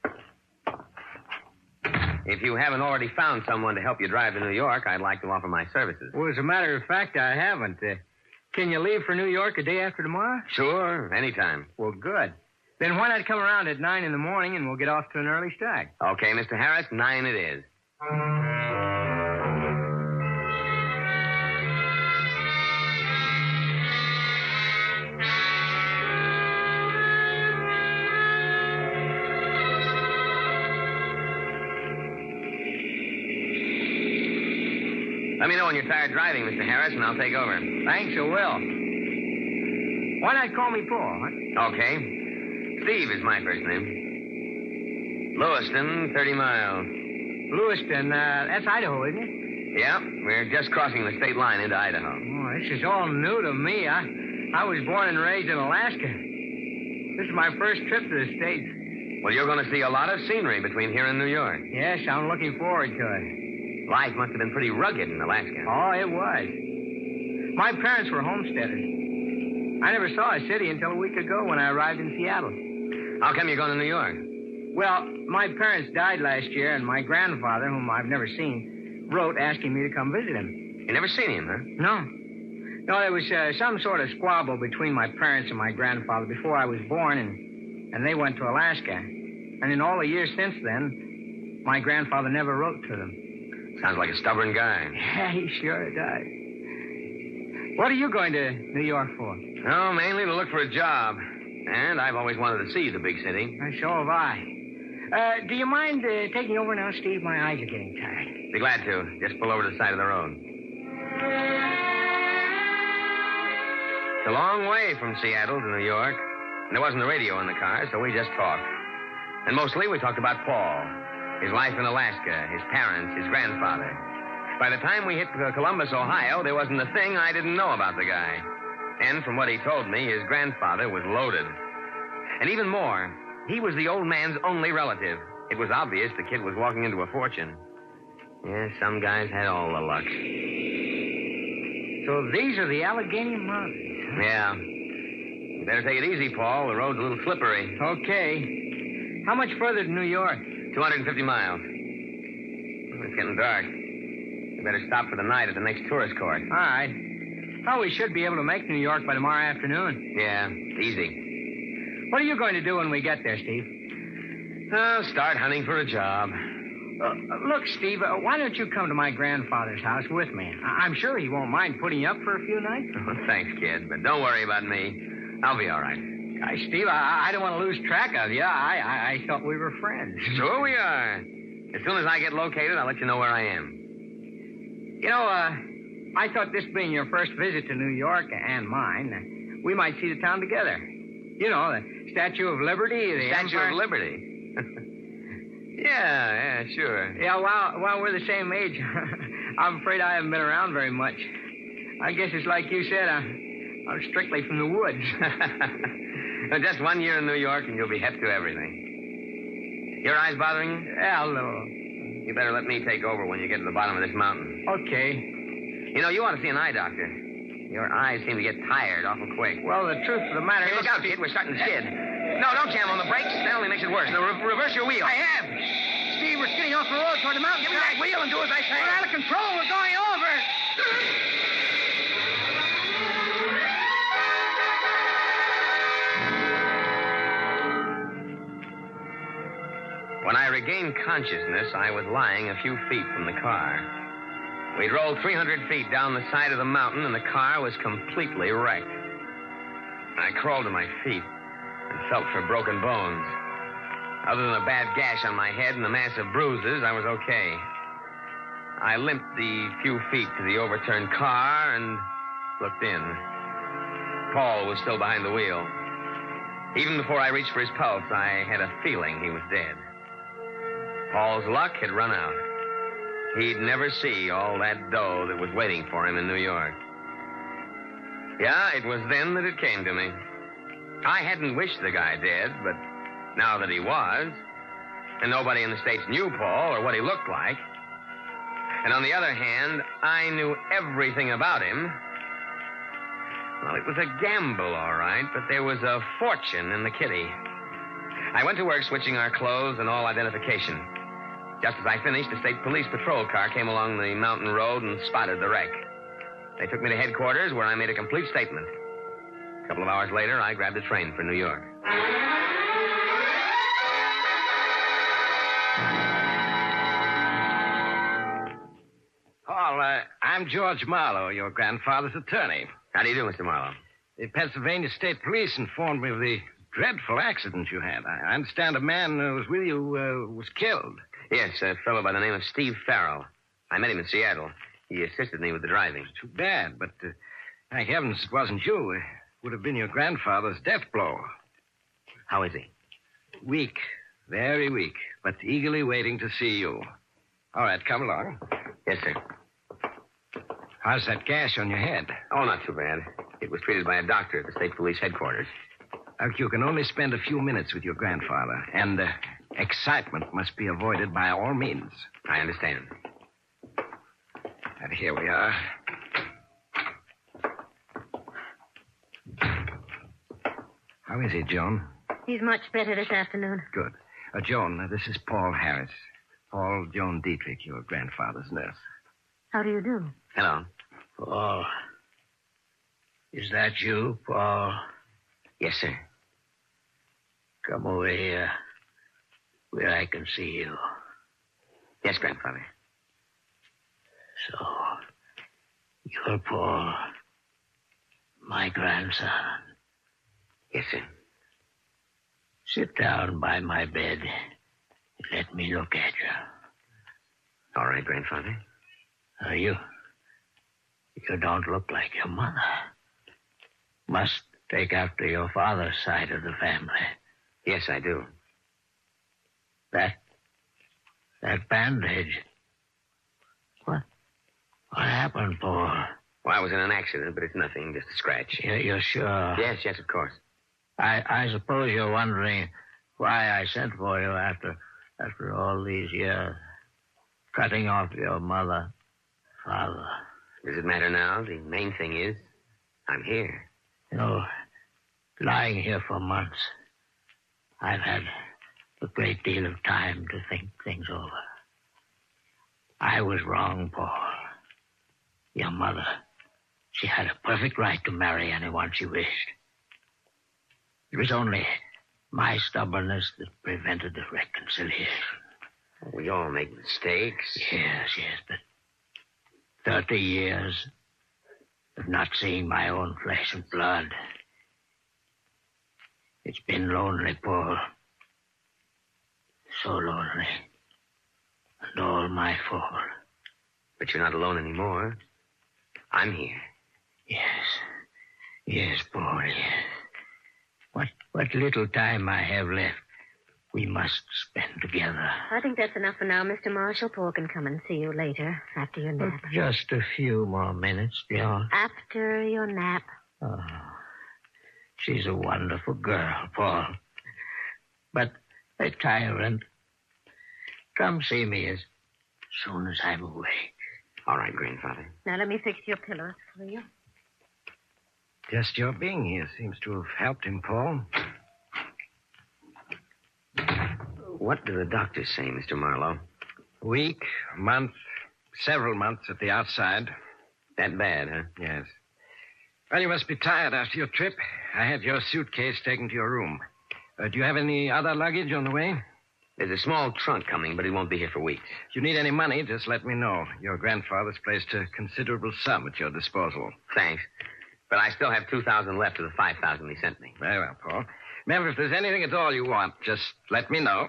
If you haven't already found someone to help you drive to New York, I'd like to offer my services. Well, as a matter of fact, I haven't. Uh, can you leave for New York a day after tomorrow? Sure, anytime. Well, good. Then why not come around at nine in the morning and we'll get off to an early start? Okay, Mister Harris, nine it is. Let me know when you're tired driving, Mister Harris, and I'll take over. Thanks, I will. Why not call me Paul, huh? Okay. Steve is my first name. Lewiston, thirty miles. Lewiston, uh, that's Idaho, isn't it? Yeah, we're just crossing the state line into Idaho. Oh, this is all new to me. I, I was born and raised in Alaska. This is my first trip to the States. Well, you're going to see a lot of scenery between here and New York. Yes, I'm looking forward to it. Life must have been pretty rugged in Alaska. Oh, it was. My parents were homesteaders. I never saw a city until a week ago when I arrived in Seattle. How come you're going to New York? Well, my parents died last year, and my grandfather, whom I've never seen, wrote asking me to come visit him. You never seen him, huh? No. No, there was uh, some sort of squabble between my parents and my grandfather before I was born, and, and they went to Alaska. And in all the years since then, my grandfather never wrote to them. Sounds like a stubborn guy. Yeah, he sure does. What are you going to New York for? Oh, mainly to look for a job. And I've always wanted to see the big city. Uh, so have I. Uh, do you mind uh, taking over now, Steve? My eyes are getting tired. Be glad to. Just pull over to the side of the road. It's a long way from Seattle to New York. And there wasn't a radio in the car, so we just talked. And mostly we talked about Paul. His life in Alaska, his parents, his grandfather. By the time we hit Columbus, Ohio, there wasn't a thing I didn't know about the guy. And from what he told me, his grandfather was loaded. And even more, he was the old man's only relative. It was obvious the kid was walking into a fortune. Yeah, some guys had all the luck. So these are the Allegheny Mountains, huh? Yeah. You better take it easy, Paul. The road's a little slippery. Okay. How much further to New York? two hundred fifty miles. It's getting dark. You better stop for the night at the next tourist court. All right. Oh, we should be able to make New York by tomorrow afternoon. Yeah, easy. What are you going to do when we get there, Steve? Oh, start hunting for a job. Uh, look, Steve, uh, why don't you come to my grandfather's house with me? I- I'm sure he won't mind putting you up for a few nights. Oh, thanks, kid, but don't worry about me. I'll be all right. Gosh, Steve, I, I don't want to lose track of you. I, I, I thought we were friends. Sure we are. As soon as I get located, I'll let you know where I am. You know, uh, I thought this being your first visit to New York and mine, we might see the town together. You know, the Statue of Liberty, the Statue Empire... of Liberty? Yeah, yeah, sure. Yeah, while, while we're the same age, I'm afraid I haven't been around very much. I guess it's like you said, I'm, I'm strictly from the woods. Just one year in New York and you'll be hep to everything. Your eyes bothering you? Yeah, a little. You better let me take over when you get to the bottom of this mountain. Okay. You know, you ought to see an eye doctor. Your eyes seem to get tired awful quick. Well, the truth of the matter hey, is... look out, kid. We're starting to skid. No, don't jam on the brakes. That only makes it worse. Now, re- reverse your wheel. I have. Steve, we're skidding off the road toward the mountain. Give me that wheel and do as I say. We're out of control. We're going over. When I regained consciousness, I was lying a few feet from the car. We'd rolled three hundred feet down the side of the mountain, and the car was completely wrecked. I crawled to my feet and felt for broken bones. Other than a bad gash on my head and a mass of bruises, I was okay. I limped the few feet to the overturned car and looked in. Paul was still behind the wheel. Even before I reached for his pulse, I had a feeling he was dead. Paul's luck had run out. He'd never see all that dough that was waiting for him in New York. Yeah, it was then that it came to me. I hadn't wished the guy dead, but now that he was, and nobody in the States knew Paul or what he looked like, and on the other hand, I knew everything about him, well, it was a gamble, all right, but there was a fortune in the kitty. I went to work switching our clothes and all identification. Just as I finished, a state police patrol car came along the mountain road and spotted the wreck. They took me to headquarters, where I made a complete statement. A couple of hours later, I grabbed a train for New York. Paul, uh, I'm George Marlowe, your grandfather's attorney. How do you do, Mister Marlowe? The Pennsylvania State Police informed me of the dreadful accident you had. I understand a man who was with you uh, was killed. Yes, a fellow by the name of Steve Farrell. I met him in Seattle. He assisted me with the driving. Too bad, but uh, thank heavens it wasn't you. It would have been your grandfather's death blow. How is he? Weak, very weak, but eagerly waiting to see you. All right, come along. Yes, sir. How's that gash on your head? Oh, not too bad. It was treated by a doctor at the state police headquarters. Look, you can only spend a few minutes with your grandfather, and uh, excitement must be avoided by all means. I understand. And here we are. How is he, Joan? He's much better this afternoon. Good. Uh, Joan, uh, this is Paul Harris. Paul Joan Dietrich, your grandfather's nurse. How do you do? Hello. Paul. Is that you, Paul? Yes, sir. Come over here where I can see you. Yes, Grandfather. So, you're Paul, my grandson. Yes, sir. Sit down by my bed and let me look at you. All right, Grandfather. Are you? You don't look like your mother. Must take after your father's side of the family. Yes, I do. That... that bandage. What? What happened, Paul? Well, I was in an accident, but it's nothing, just a scratch. You're, you're sure? Yes, yes, of course. I, I suppose you're wondering why I sent for you after after all these years. Cutting off your mother, father. Does it matter now? The main thing is, I'm here. You know, lying here for months, I've had a great deal of time to think things over. I was wrong, Paul. Your mother, She had a perfect right to marry anyone she wished. It was only my stubbornness that prevented the reconciliation. We all make mistakes. Yes, yes, but thirty years of not seeing my own flesh and blood. It's been lonely, Paul. So lonely. And all my fault. But you're not alone anymore. I'm here. Yes. Yes, Paul, yes. What, what little time I have left, we must spend together. I think that's enough for now, Mister Marshall. Paul can come and see you later, after your nap. Just a few more minutes, John. After your nap. Oh, she's a wonderful girl, Paul. But a tyrant. Come see me as soon as I'm awake. All right, grandfather. Now, let me fix your pillows for you. Just your being here seems to have helped him, Paul. What do the doctors say, Mister Marlowe? A week, a month, several months at the outside. That bad, huh? Yes. Well, you must be tired after your trip. I had your suitcase taken to your room. Uh, do you have any other luggage on the way? There's a small trunk coming, but it won't be here for weeks. If you need any money, just let me know. Your grandfather's placed a considerable sum at your disposal. Thanks. But I still have two thousand left of the five thousand he sent me. Very well, Paul. Remember, if there's anything at all you want, just let me know.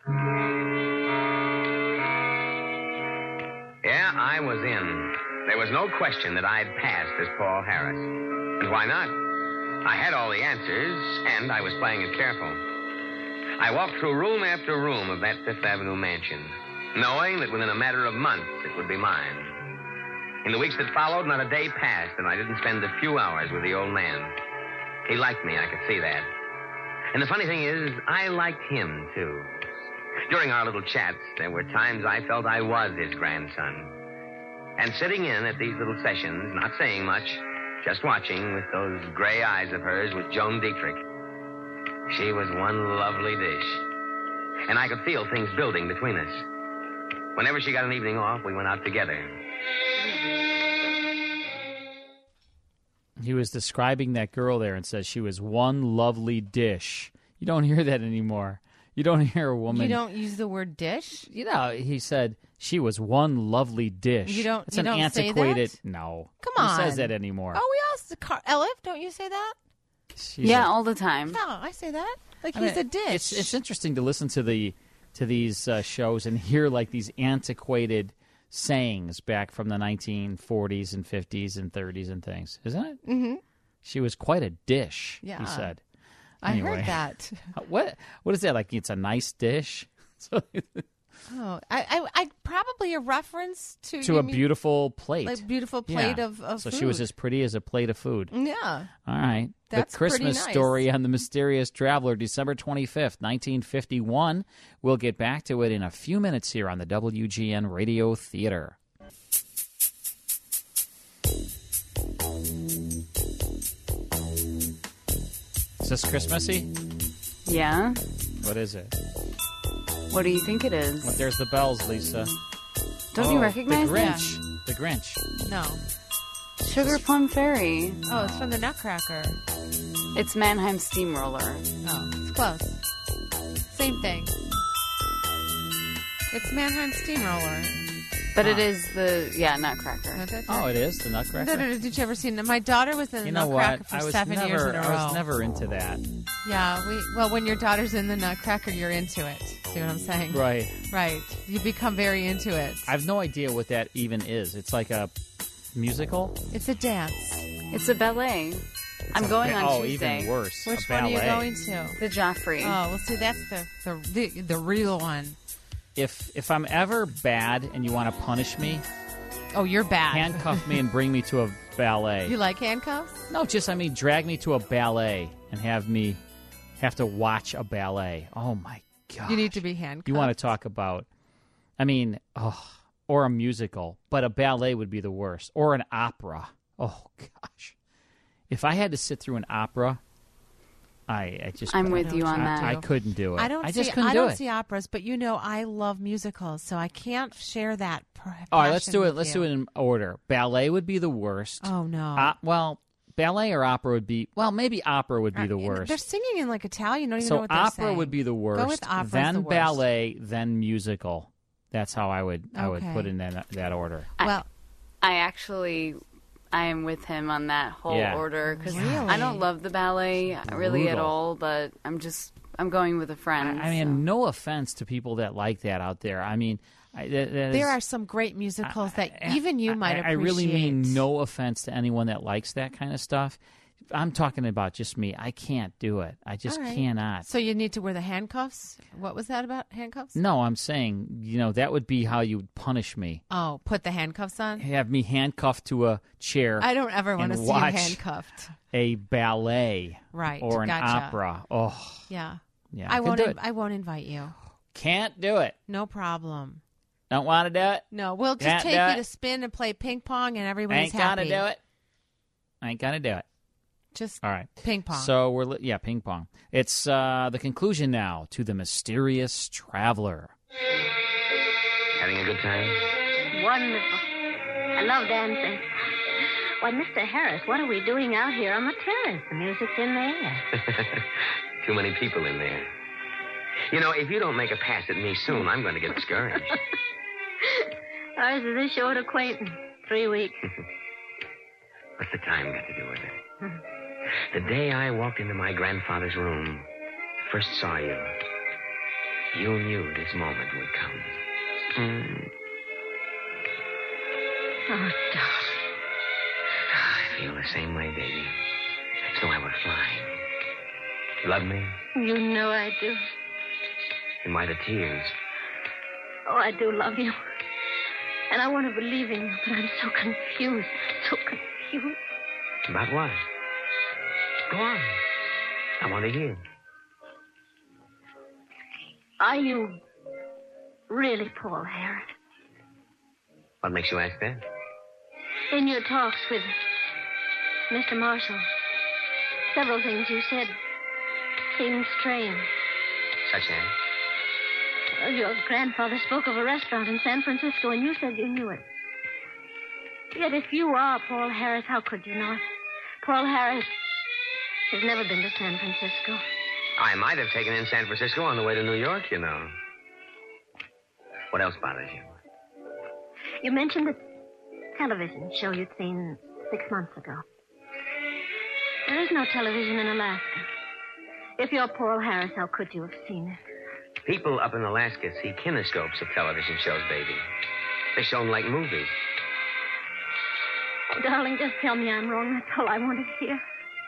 Yeah, I was in. There was no question that I'd passed as Paul Harris. And why not? I had all the answers, and I was playing it careful. I walked through room after room of that Fifth Avenue mansion, knowing that within a matter of months it would be mine. In the weeks that followed, not a day passed, and I didn't spend a few hours with the old man. He liked me, I could see that. And the funny thing is, I liked him, too. During our little chats, there were times I felt I was his grandson. And sitting in at these little sessions, not saying much, just watching with those gray eyes of hers with Joan Dietrich. She was one lovely dish. And I could feel things building between us. Whenever she got an evening off, we went out together. He was describing that girl there and says she was one lovely dish. You don't hear that anymore. You don't hear a woman. You don't use the word dish? You know, he said she was one lovely dish. You don't. It's you an don't antiquated. Say that? No. Come Who on. says that anymore? Oh, we all. Car- Elif, don't you say that? She's yeah, a- all the time. No, I say that. Like I he's mean, a dish. It's it's interesting to listen to the to these uh, shows and hear like these antiquated sayings back from the nineteen forties and fifties and thirties and things, isn't it? Mm-hmm. She was quite a dish. Yeah. He said. I Anyway. heard that. What what is that like? It's a nice dish. So, Oh, I, I, I probably a reference to to you a mean- beautiful plate. like beautiful plate Yeah. of, of so food. she was as pretty as a plate of food. Yeah. All right. That's the pretty Christmas nice. story on the Mysterious Traveler, December twenty-fifth, nineteen fifty-one. We'll get back to it in a few minutes here on the W G N Radio Theater. Is this Christmassy? Yeah? What is it? What do you think it is? Well, there's the bells, Lisa. Don't Oh, you recognize the that? Grinch? The Grinch. No. Sugar Plum Fairy. Oh, it's from the Nutcracker. It's Mannheim Steamroller. Oh, it's close. Same thing. It's Mannheim Steamroller. But it is the, yeah, Nutcracker. Oh, it is the Nutcracker. Did you ever see it? My daughter was in the You know Nutcracker what? for I was seven never, years in a row. I was never into that. Yeah, we well, when your daughter's in the Nutcracker, you're into it. See what I'm saying? Right. Right. You become very into it. I have no idea what that even is. It's like a musical? It's a dance. It's a ballet. I'm a going ba- on oh, Tuesday. even worse. Which a one are you ballet. going to? The Joffrey. Oh, well, see, that's the the the, the real one. If if I'm ever bad and you want to punish me, oh, you're bad. handcuff me and bring me to a ballet. You like handcuffs? No, just I mean, drag me to a ballet and have me have to watch a ballet. Oh my god! You need to be handcuffed. You want to talk about? I mean, oh, or a musical, but a ballet would be the worst, or an opera. Oh gosh, if I had to sit through an opera, I, I just. I'm I with you on I, that. I couldn't do it. I don't. I see, just couldn't I do don't it. see operas, but you know, I love musicals, so I can't share that. All right, let's do it. Let's do it in order. Ballet would be the worst. Oh no. Uh, well, ballet or opera would be. Well, maybe opera would be the worst. They're singing in like Italian. You don't even so know what they're opera saying. would be the worst. Go with opera. Then the worst. ballet, then musical. That's how I would. I would Okay. put in that that order. Well, I actually, I am with him on that whole Yeah. order because Really? I don't love the ballet really at Brutal. all, but I'm just I'm going with a friend. I mean, no offense to people that like that out there. I mean, I, that, that there is- are some great musicals that even you might I, I appreciate. really mean no offense to anyone that likes that kind of stuff. I'm talking about just me. I can't do it. I just All right. cannot. So you need to wear the handcuffs. What was that about handcuffs? No, I'm saying, you know, that would be how you would punish me. Oh, put the handcuffs on. Have me handcuffed to a chair. I don't ever want to and see you watch handcuffed. a ballet, Right, or an gotcha. opera. Oh, Yeah. yeah. I could won't. do in- it. I won't invite you. Can't do it. No problem. Don't want to do it. No, we'll just Can't take do you it. to spin and play ping pong, and everybody's Ain't gonna happy. do it. Ain't gonna do it. Just all right. ping pong. So we're li- yeah, ping pong. It's uh, the conclusion now to The Mysterious Traveler. Having a good time? Wonderful. I love dancing. Why, Mister Harris, what are we doing out here on the terrace? The music's in there. Too many people in there. You know, if you don't make a pass at me soon, I'm going to get discouraged. Ours is a short acquaintance. Three weeks. What's the time got to do with it? The day I walked into my grandfather's room, first saw you, you knew this moment would come. Mm. Oh, darling. I feel the same way, baby. As though I were flying. Love me? You know I do. And why the tears? Oh, I do love you. And I want to believe in you, but I'm so confused. So confused. About what? Go on. I want to hear. Are you really Paul Harris? What makes you ask that? In your talks with Mister Marshall, several things you said seemed strange. Such as? Well, your grandfather spoke of a restaurant in San Francisco, and you said you knew it. Yet if you are Paul Harris, how could you not? Paul Harris has never been to San Francisco. I might have taken in San Francisco on the way to New York, you know. What else bothers you? You mentioned the television show you'd seen six months ago. There is no television in Alaska. If you're Paul Harris, how could you have seen it? People up in Alaska see kinescopes of television shows, baby. They're shown like movies. Oh, darling, just tell me I'm wrong. That's all I want to hear.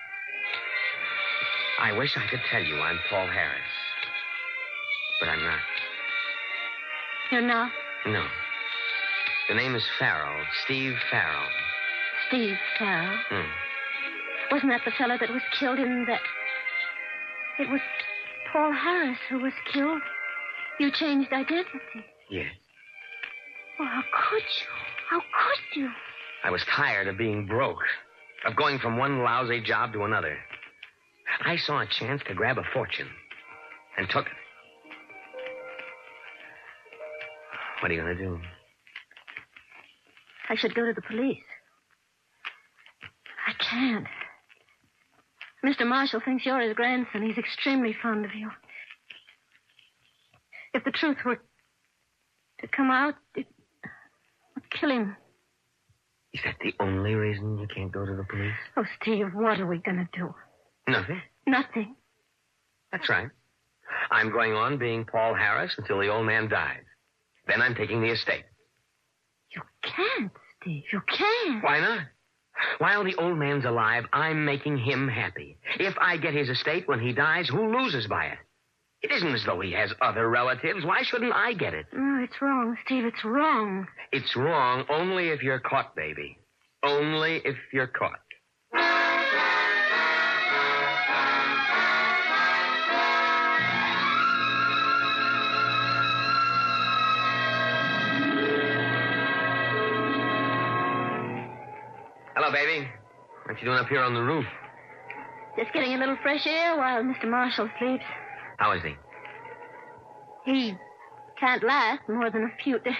I wish I could tell you I'm Paul Harris. But I'm not. You're not No. The name is Farrell, Steve Farrell. Steve Farrell. Hmm. Wasn't that the fellow that was killed in that... It was Paul Harris who was killed. You changed identity. Yes. Oh, how could you? How could you? I was tired of being broke, of going from one lousy job to another. I saw a chance to grab a fortune and took it. What are you going to do? I should go to the police. I can't. Mister Marshall thinks you're his grandson. He's extremely fond of you. If the truth were to come out, it would kill him. Is that the only reason you can't go to the police? Oh, Steve, what are we going to do? Nothing. Nothing. That's right. I'm going on being Paul Harris until the old man dies. Then I'm taking the estate. You can't, Steve. You can't. Why not? While the old man's alive, I'm making him happy. If I get his estate when he dies, who loses by it? It isn't as though he has other relatives. Why shouldn't I get it? No, it's wrong, Steve. It's wrong. It's wrong only if you're caught, baby. Only if you're caught. Hello, baby. What you doing up here on the roof? Just getting a little fresh air while Mister Marshall sleeps. How is he? He can't last more than a few days.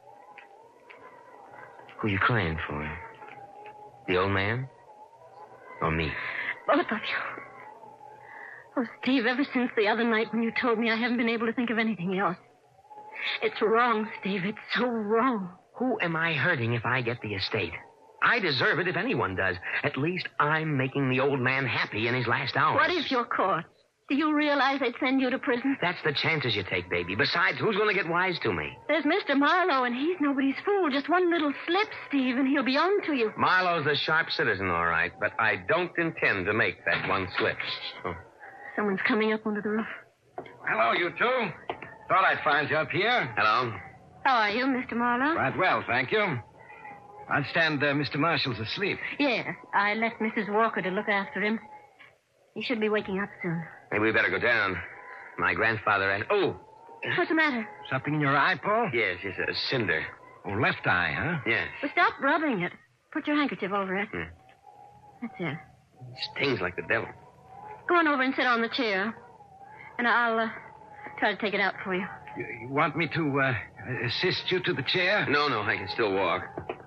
Who are you crying for? The old man? Or me? Both of you. Oh, Steve, ever since the other night when you told me, I haven't been able to think of anything else. It's wrong, Steve. It's so wrong. Who am I hurting if I get the estate? I deserve it if anyone does. At least I'm making the old man happy in his last hours. What if you're caught? Do you realize they'd send you to prison? That's the chances you take, baby. Besides, who's going to get wise to me? There's Mister Marlowe, and he's nobody's fool. Just one little slip, Steve, and he'll be on to you. Marlowe's a sharp citizen, all right, but I don't intend to make that one slip. Oh. Someone's coming up onto the roof. Hello, you two. Thought I'd find you up here. Hello. How are you, Mister Marlowe? Quite well, thank you. I understand uh, Mister Marshall's asleep. Yes, I left Missus Walker to look after him. He should be waking up soon. Maybe we better go down. My grandfather and... Oh! What's the matter? Something in your eye, Paul? Yes, it's a cinder. Oh, left eye, huh? Yes. Well, stop rubbing it. Put your handkerchief over it. Hmm. That's it. Stings like the devil. Go on over and sit on the chair. And I'll uh, try to take it out for you. You, you want me to uh, assist you to the chair? No, no, I can still walk.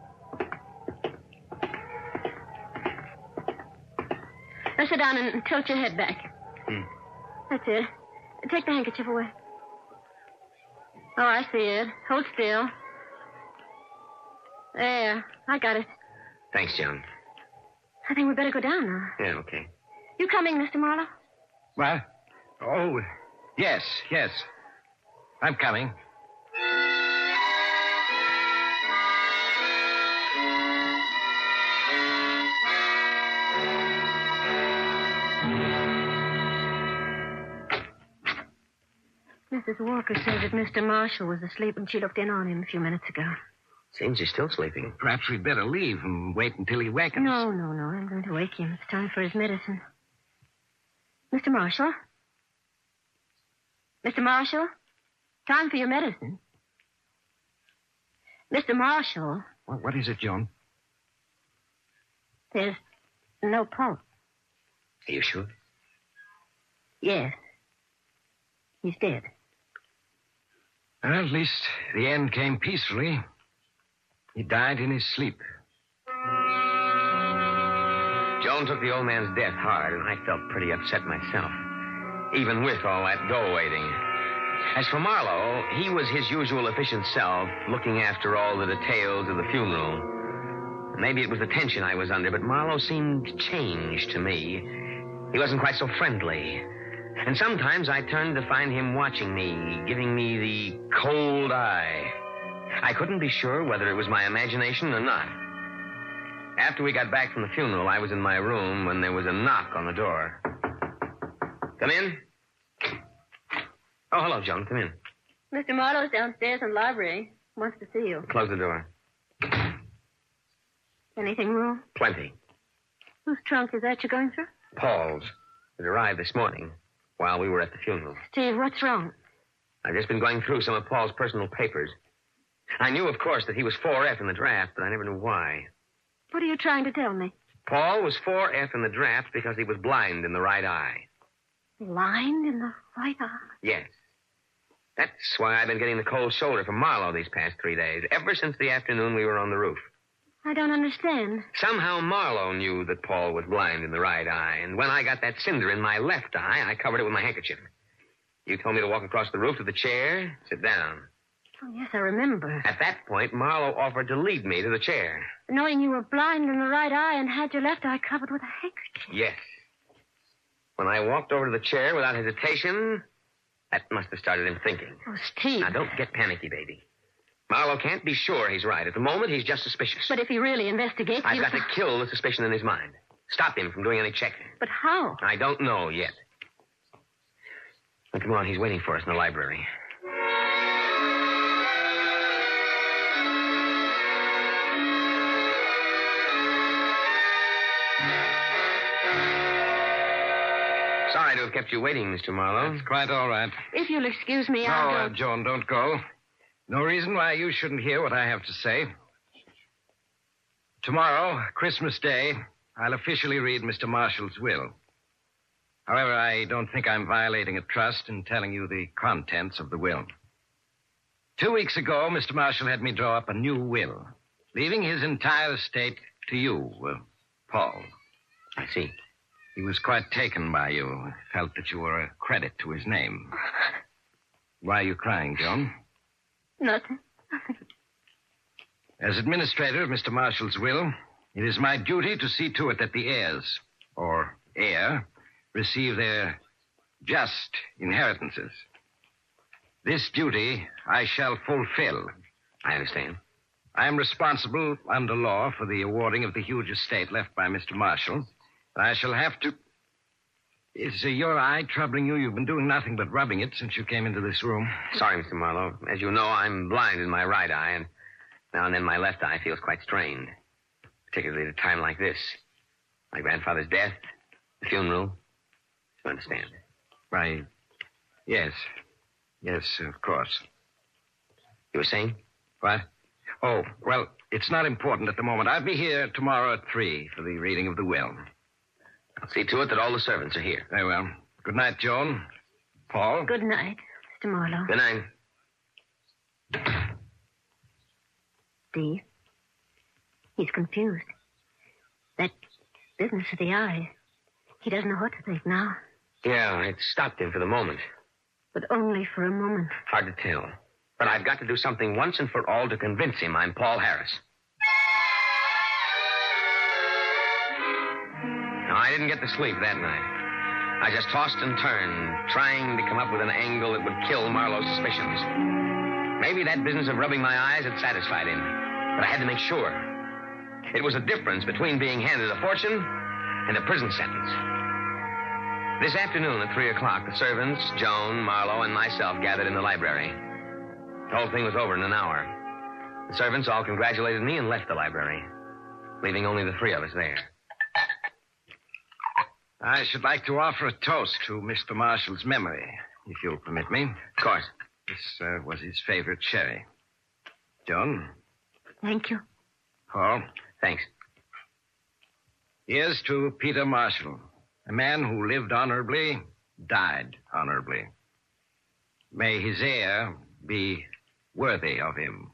Now sit down and tilt your head back. Hmm. That's it. Take the handkerchief away. Oh, I see it. Hold still. There. I got it. Thanks, John. I think we better go down now. Yeah, okay. You coming, Mister Marlowe? What? Oh, yes, yes. I'm coming. Missus Walker said that Mister Marshall was asleep when she looked in on him a few minutes ago. Seems he's still sleeping. Perhaps we'd better leave and wait until he wakens. No, no, no. I'm going to wake him. It's time for his medicine. Mister Marshall? Mister Marshall? Time for your medicine. Mister Marshall? What, what is it, Joan? There's no pulse. Are you sure? Yes. He's dead. Well, at least the end came peacefully. He died in his sleep. Joan took the old man's death hard, and I felt pretty upset myself, even with all that dough waiting. As for Marlowe, he was his usual efficient self, looking after all the details of the funeral. Maybe it was the tension I was under, but Marlowe seemed changed to me. He wasn't quite so friendly. And sometimes I turned to find him watching me, giving me the cold eye. I couldn't be sure whether it was my imagination or not. After we got back from the funeral, I was in my room when there was a knock on the door. Come in. Oh, hello, Joan. Come in. Mister Marlowe's downstairs in the library. Wants to see you. Close the door. Anything wrong? Plenty. Whose trunk is that you're going through? Paul's. It arrived this morning while we were at the funeral. Steve, what's wrong? I've just been going through some of Paul's personal papers. I knew, of course, that he was four F in the draft, but I never knew why. What are you trying to tell me? Paul was four F in the draft because he was blind in the right eye. Blind in the right eye? Yes. That's why I've been getting the cold shoulder from Marlowe these past three days, ever since the afternoon we were on the roof. I don't understand. Somehow Marlowe knew that Paul was blind in the right eye, and when I got that cinder in my left eye, I covered it with my handkerchief. You told me to walk across the roof to the chair, sit down. Oh, yes, I remember. At that point, Marlowe offered to lead me to the chair. Knowing you were blind in the right eye and had your left eye covered with a handkerchief. Yes. When I walked over to the chair without hesitation, that must have started him thinking. Oh, Steve. Now, don't get panicky, baby. Marlowe can't be sure he's right. At the moment, he's just suspicious. But if he really investigates... I've he'll... got to kill the suspicion in his mind. Stop him from doing any checking. But how? I don't know yet. Now, come on, he's waiting for us in the library. Sorry to have kept you waiting, Mister Marlowe. That's quite all right. If you'll excuse me, no, I'll uh, go... Joan, don't go. No reason why you shouldn't hear what I have to say. Tomorrow, Christmas Day, I'll officially read Mister Marshall's will. However, I don't think I'm violating a trust in telling you the contents of the will. Two weeks ago, Mister Marshall had me draw up a new will, leaving his entire estate to you, uh, Paul. I see. He was quite taken by you, felt that you were a credit to his name. Why are you crying, Joan? Nothing. As administrator of Mister Marshall's will, it is my duty to see to it that the heirs, or heir, receive their just inheritances. This duty I shall fulfill. I understand. I am responsible under law for the awarding of the huge estate left by Mister Marshall. I shall have to... Is uh, your eye troubling you? You've been doing nothing but rubbing it since you came into this room. Sorry, Mister Marlowe. As you know, I'm blind in my right eye, and now and then my left eye feels quite strained, particularly at a time like this. My grandfather's death, the funeral. You understand? Why, yes. Yes, of course. You were saying? What? Oh, well, it's not important at the moment. I'll be here tomorrow at three for the reading of the will. I'll see to it that all the servants are here. Very well. Good night, Joan. Paul? Good night, Mister Marlowe. Good night. Steve, he's confused. That business of the eyes, he doesn't know what to think now. Yeah, it stopped him for the moment. But only for a moment. Hard to tell. But I've got to do something once and for all to convince him I'm Paul Harris. No, I didn't get to sleep that night. I just tossed and turned, trying to come up with an angle that would kill Marlowe's suspicions. Maybe that business of rubbing my eyes had satisfied him, but I had to make sure. It was a difference between being handed a fortune and a prison sentence. This afternoon at three o'clock, the servants, Joan, Marlowe, and myself gathered in the library. The whole thing was over in an hour. The servants all congratulated me and left the library, leaving only the three of us there. I should like to offer a toast to Mister Marshall's memory, if you'll permit me. Of course. This uh, was his favorite sherry. Joan? Thank you. Paul? Thanks. Here's to Peter Marshall, a man who lived honorably, died honorably. May his heir be worthy of him.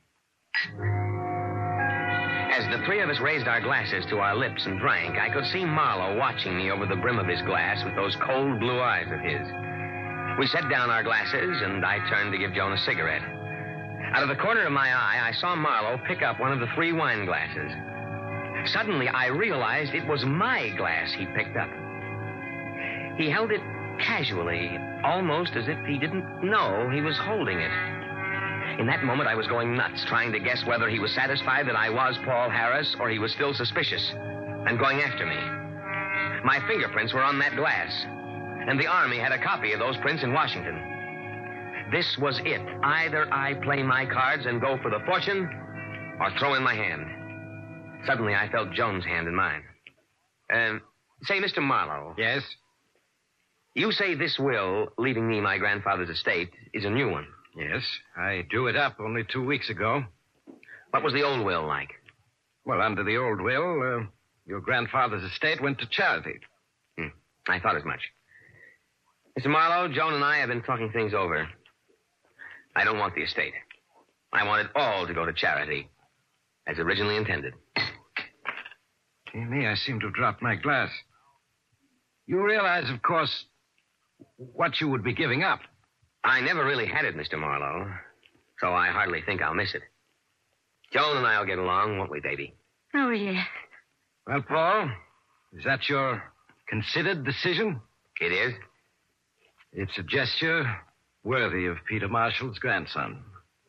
As the three of us raised our glasses to our lips and drank, I could see Marlowe watching me over the brim of his glass with those cold blue eyes of his. We set down our glasses, and I turned to give Joan a cigarette. Out of the corner of my eye, I saw Marlowe pick up one of the three wine glasses. Suddenly, I realized it was my glass he picked up. He held it casually, almost as if he didn't know he was holding it. In that moment, I was going nuts, trying to guess whether he was satisfied that I was Paul Harris or he was still suspicious and going after me. My fingerprints were on that glass, and the Army had a copy of those prints in Washington. This was it. Either I play my cards and go for the fortune or throw in my hand. Suddenly, I felt Joan's hand in mine. Um, say, Mister Marlowe. Yes? You say this will, leaving me my grandfather's estate, is a new one. Yes, I drew it up only two weeks ago. What was the old will like? Well, under the old will, uh, your grandfather's estate went to charity. Hmm. I thought as much. Mister Marlowe, Joan and I have been talking things over. I don't want the estate. I want it all to go to charity, as originally intended. Dear me, I seem to have dropped my glass. You realize, of course, what you would be giving up. I never really had it, Mister Marlowe, so I hardly think I'll miss it. Joan and I'll get along, won't we, baby? Oh, yes. Well, Paul, is that your considered decision? It is. It's a gesture worthy of Peter Marshall's grandson.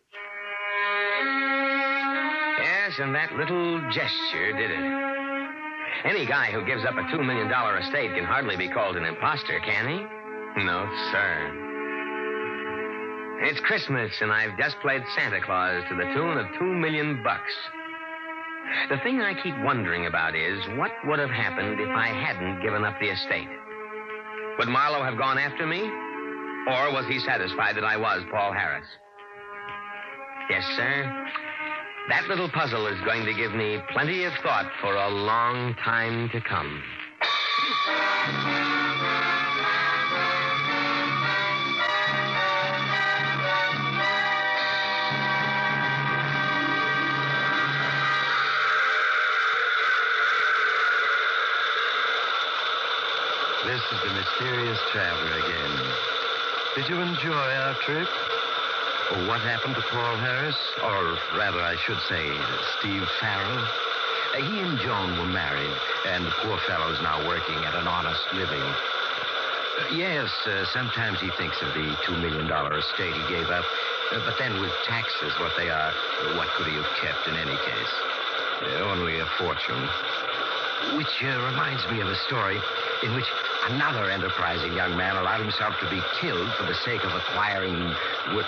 Yes, and that little gesture did it. Any guy who gives up a two million dollars estate can hardly be called an imposter, can he? No, sir. It's Christmas, and I've just played Santa Claus to the tune of two million bucks. The thing I keep wondering about is, what would have happened if I hadn't given up the estate? Would Marlowe have gone after me? Or was he satisfied that I was Paul Harris? Yes, sir. That little puzzle is going to give me plenty of thought for a long time to come. this is the mysterious traveler again. Did you enjoy our trip? Oh, what happened to Paul Harris? Or rather, I should say, Steve Farrell. Uh, he and Joan were married, and the poor fellow's now working at an honest living. Uh, yes, uh, sometimes he thinks of the two million dollars estate he gave up. Uh, but then with taxes, what they are, what could he have kept in any case? Uh, only a fortune. Which uh, reminds me of a story in which another enterprising young man allowed himself to be killed for the sake of acquiring... What...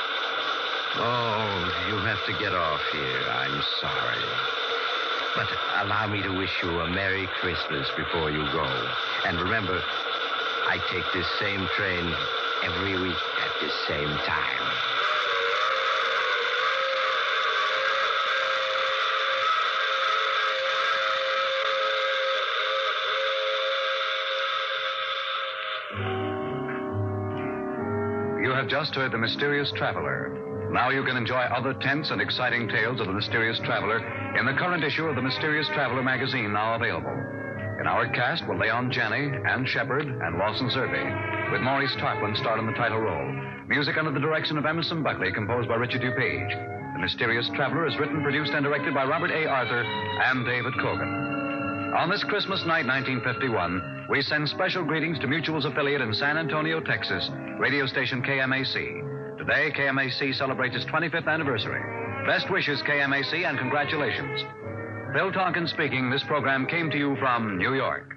Oh, you have to get off here. I'm sorry. But allow me to wish you a Merry Christmas before you go. And remember, I take this same train every week at this same time. You have just heard The Mysterious Traveler. Now you can enjoy other tense and exciting tales of the Mysterious Traveler in the current issue of the Mysterious Traveler magazine, now available. In our cast were Leon Janney, Ann Shepard, and Lawson Zerbe, with Maurice Tarplin starred in the title role. Music under the direction of Emerson Buckley, composed by Richard DuPage. The Mysterious Traveler is written, produced, and directed by Robert A. Arthur and David Cogan. On this Christmas night, nineteen fifty-one, we send special greetings to Mutual's affiliate in San Antonio, Texas, radio station K M A C. Today, K M A C celebrates its twenty-fifth anniversary. Best wishes, K M A C, and congratulations. Phil Tonkin speaking. This program came to you from New York.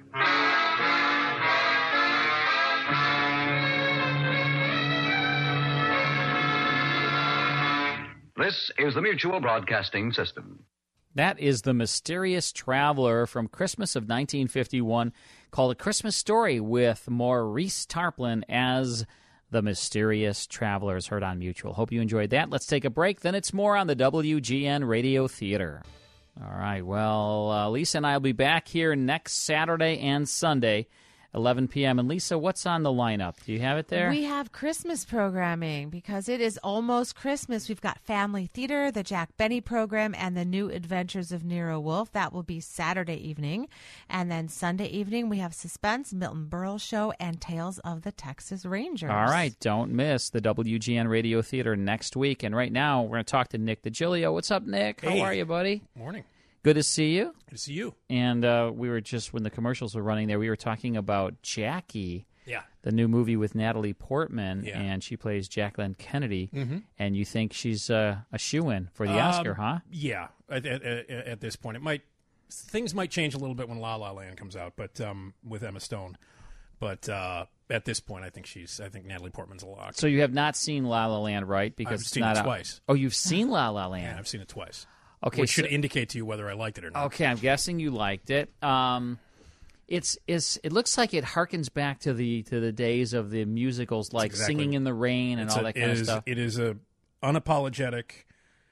This is the Mutual Broadcasting System. That is The Mysterious Traveler from Christmas of nineteen fifty-one, called A Christmas Story, with Maurice Tarplin as The Mysterious Traveler, is heard on Mutual. Hope you enjoyed that. Let's take a break. Then it's more on the W G N Radio Theater. All right. Well, uh, Lisa and I will be back here next Saturday and Sunday, eleven p.m. And Lisa, what's on the lineup? Do you have it there? We have Christmas programming because it is almost Christmas. We've got Family Theater, the Jack Benny program, and the New Adventures of Nero Wolfe. That will be Saturday evening. And then Sunday evening, we have Suspense, Milton Berle Show, and Tales of the Texas Rangers. All right. Don't miss the W G N Radio Theater next week. And right now, we're going to talk to Nick DiGilio. What's up, Nick? Hey. How are you, buddy? Morning. Good to see you. Good to see you. And uh, we were just, when the commercials were running there, we were talking about Jackie, yeah, the new movie with Natalie Portman, yeah. and she plays Jacqueline Kennedy, mm-hmm. and you think she's uh, a shoo-in for the um, Oscar, huh? Yeah, at, at, at, at this point. It might, things might change a little bit when La La Land comes out, but um, with Emma Stone. But uh, at this point, I think she's, I think Natalie Portman's a lock. So you have not seen La La Land, right? Because I've it's seen not it out. twice. Oh, you've seen La La Land? Yeah, I've seen it twice. Okay, which should so, indicate to you whether I liked it or not. Okay, I'm guessing you liked it. Um, it's it's it looks like it harkens back to the to the days of the musicals, like exactly, Singing in the Rain and it's all a, that kind is, of stuff. It is a unapologetic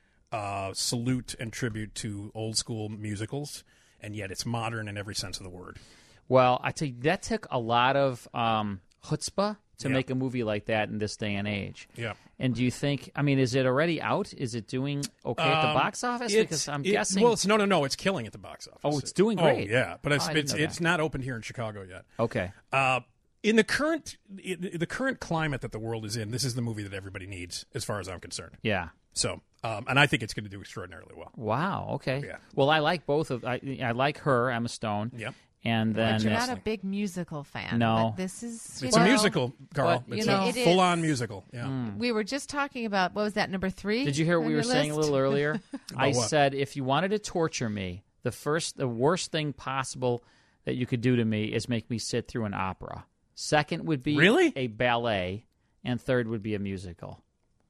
uh, salute and tribute to old school musicals, and yet it's modern in every sense of the word. Well, I tell you, that took a lot of um, chutzpah to yeah. make a movie like that in this day and age. Yeah. And do you think, I mean, is it already out? Is it doing okay um, at the box office? Because I'm it, guessing. Well, it's no, no, no. It's killing at the box office. Oh, it's doing great. Oh, yeah. But it's oh, it's, it's not opened here in Chicago yet. Okay. Uh, in the current in the current climate that the world is in, this is the movie that everybody needs, as far as I'm concerned. Yeah. So, um, and I think it's going to do extraordinarily well. Wow. Okay. Yeah. Well, I like both of. I, I like her, Emma Stone. Yep. And then but you're not a big musical fan. No, but this is. It's know, a musical, Carl. But, it's know, a it full-on musical. Yeah. Mm. We were just talking about what was that number three? Did you hear what we were list? saying a little earlier? I what? said if you wanted to torture me, the first, the worst thing possible that you could do to me is make me sit through an opera. Second would be really? a ballet, and third would be a musical.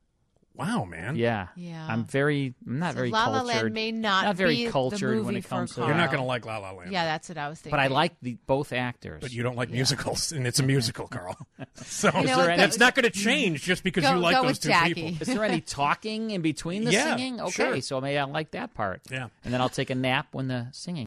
Wow, man. Yeah. Yeah. I'm very, I'm not so very La La cultured. Land may not, not very be cultured the movie when it comes for to. Carl. You're not going to like La La Land. Yeah, that's what I was thinking. But I like the both actors. But you don't like yeah. musicals, and it's a musical, Carl. So you know, that's not going to change just because go, you like go those with two Jackie. people. Is there any talking in between the yeah, singing? Okay, sure. so maybe I like that part. Yeah. And then I'll take a nap when the singing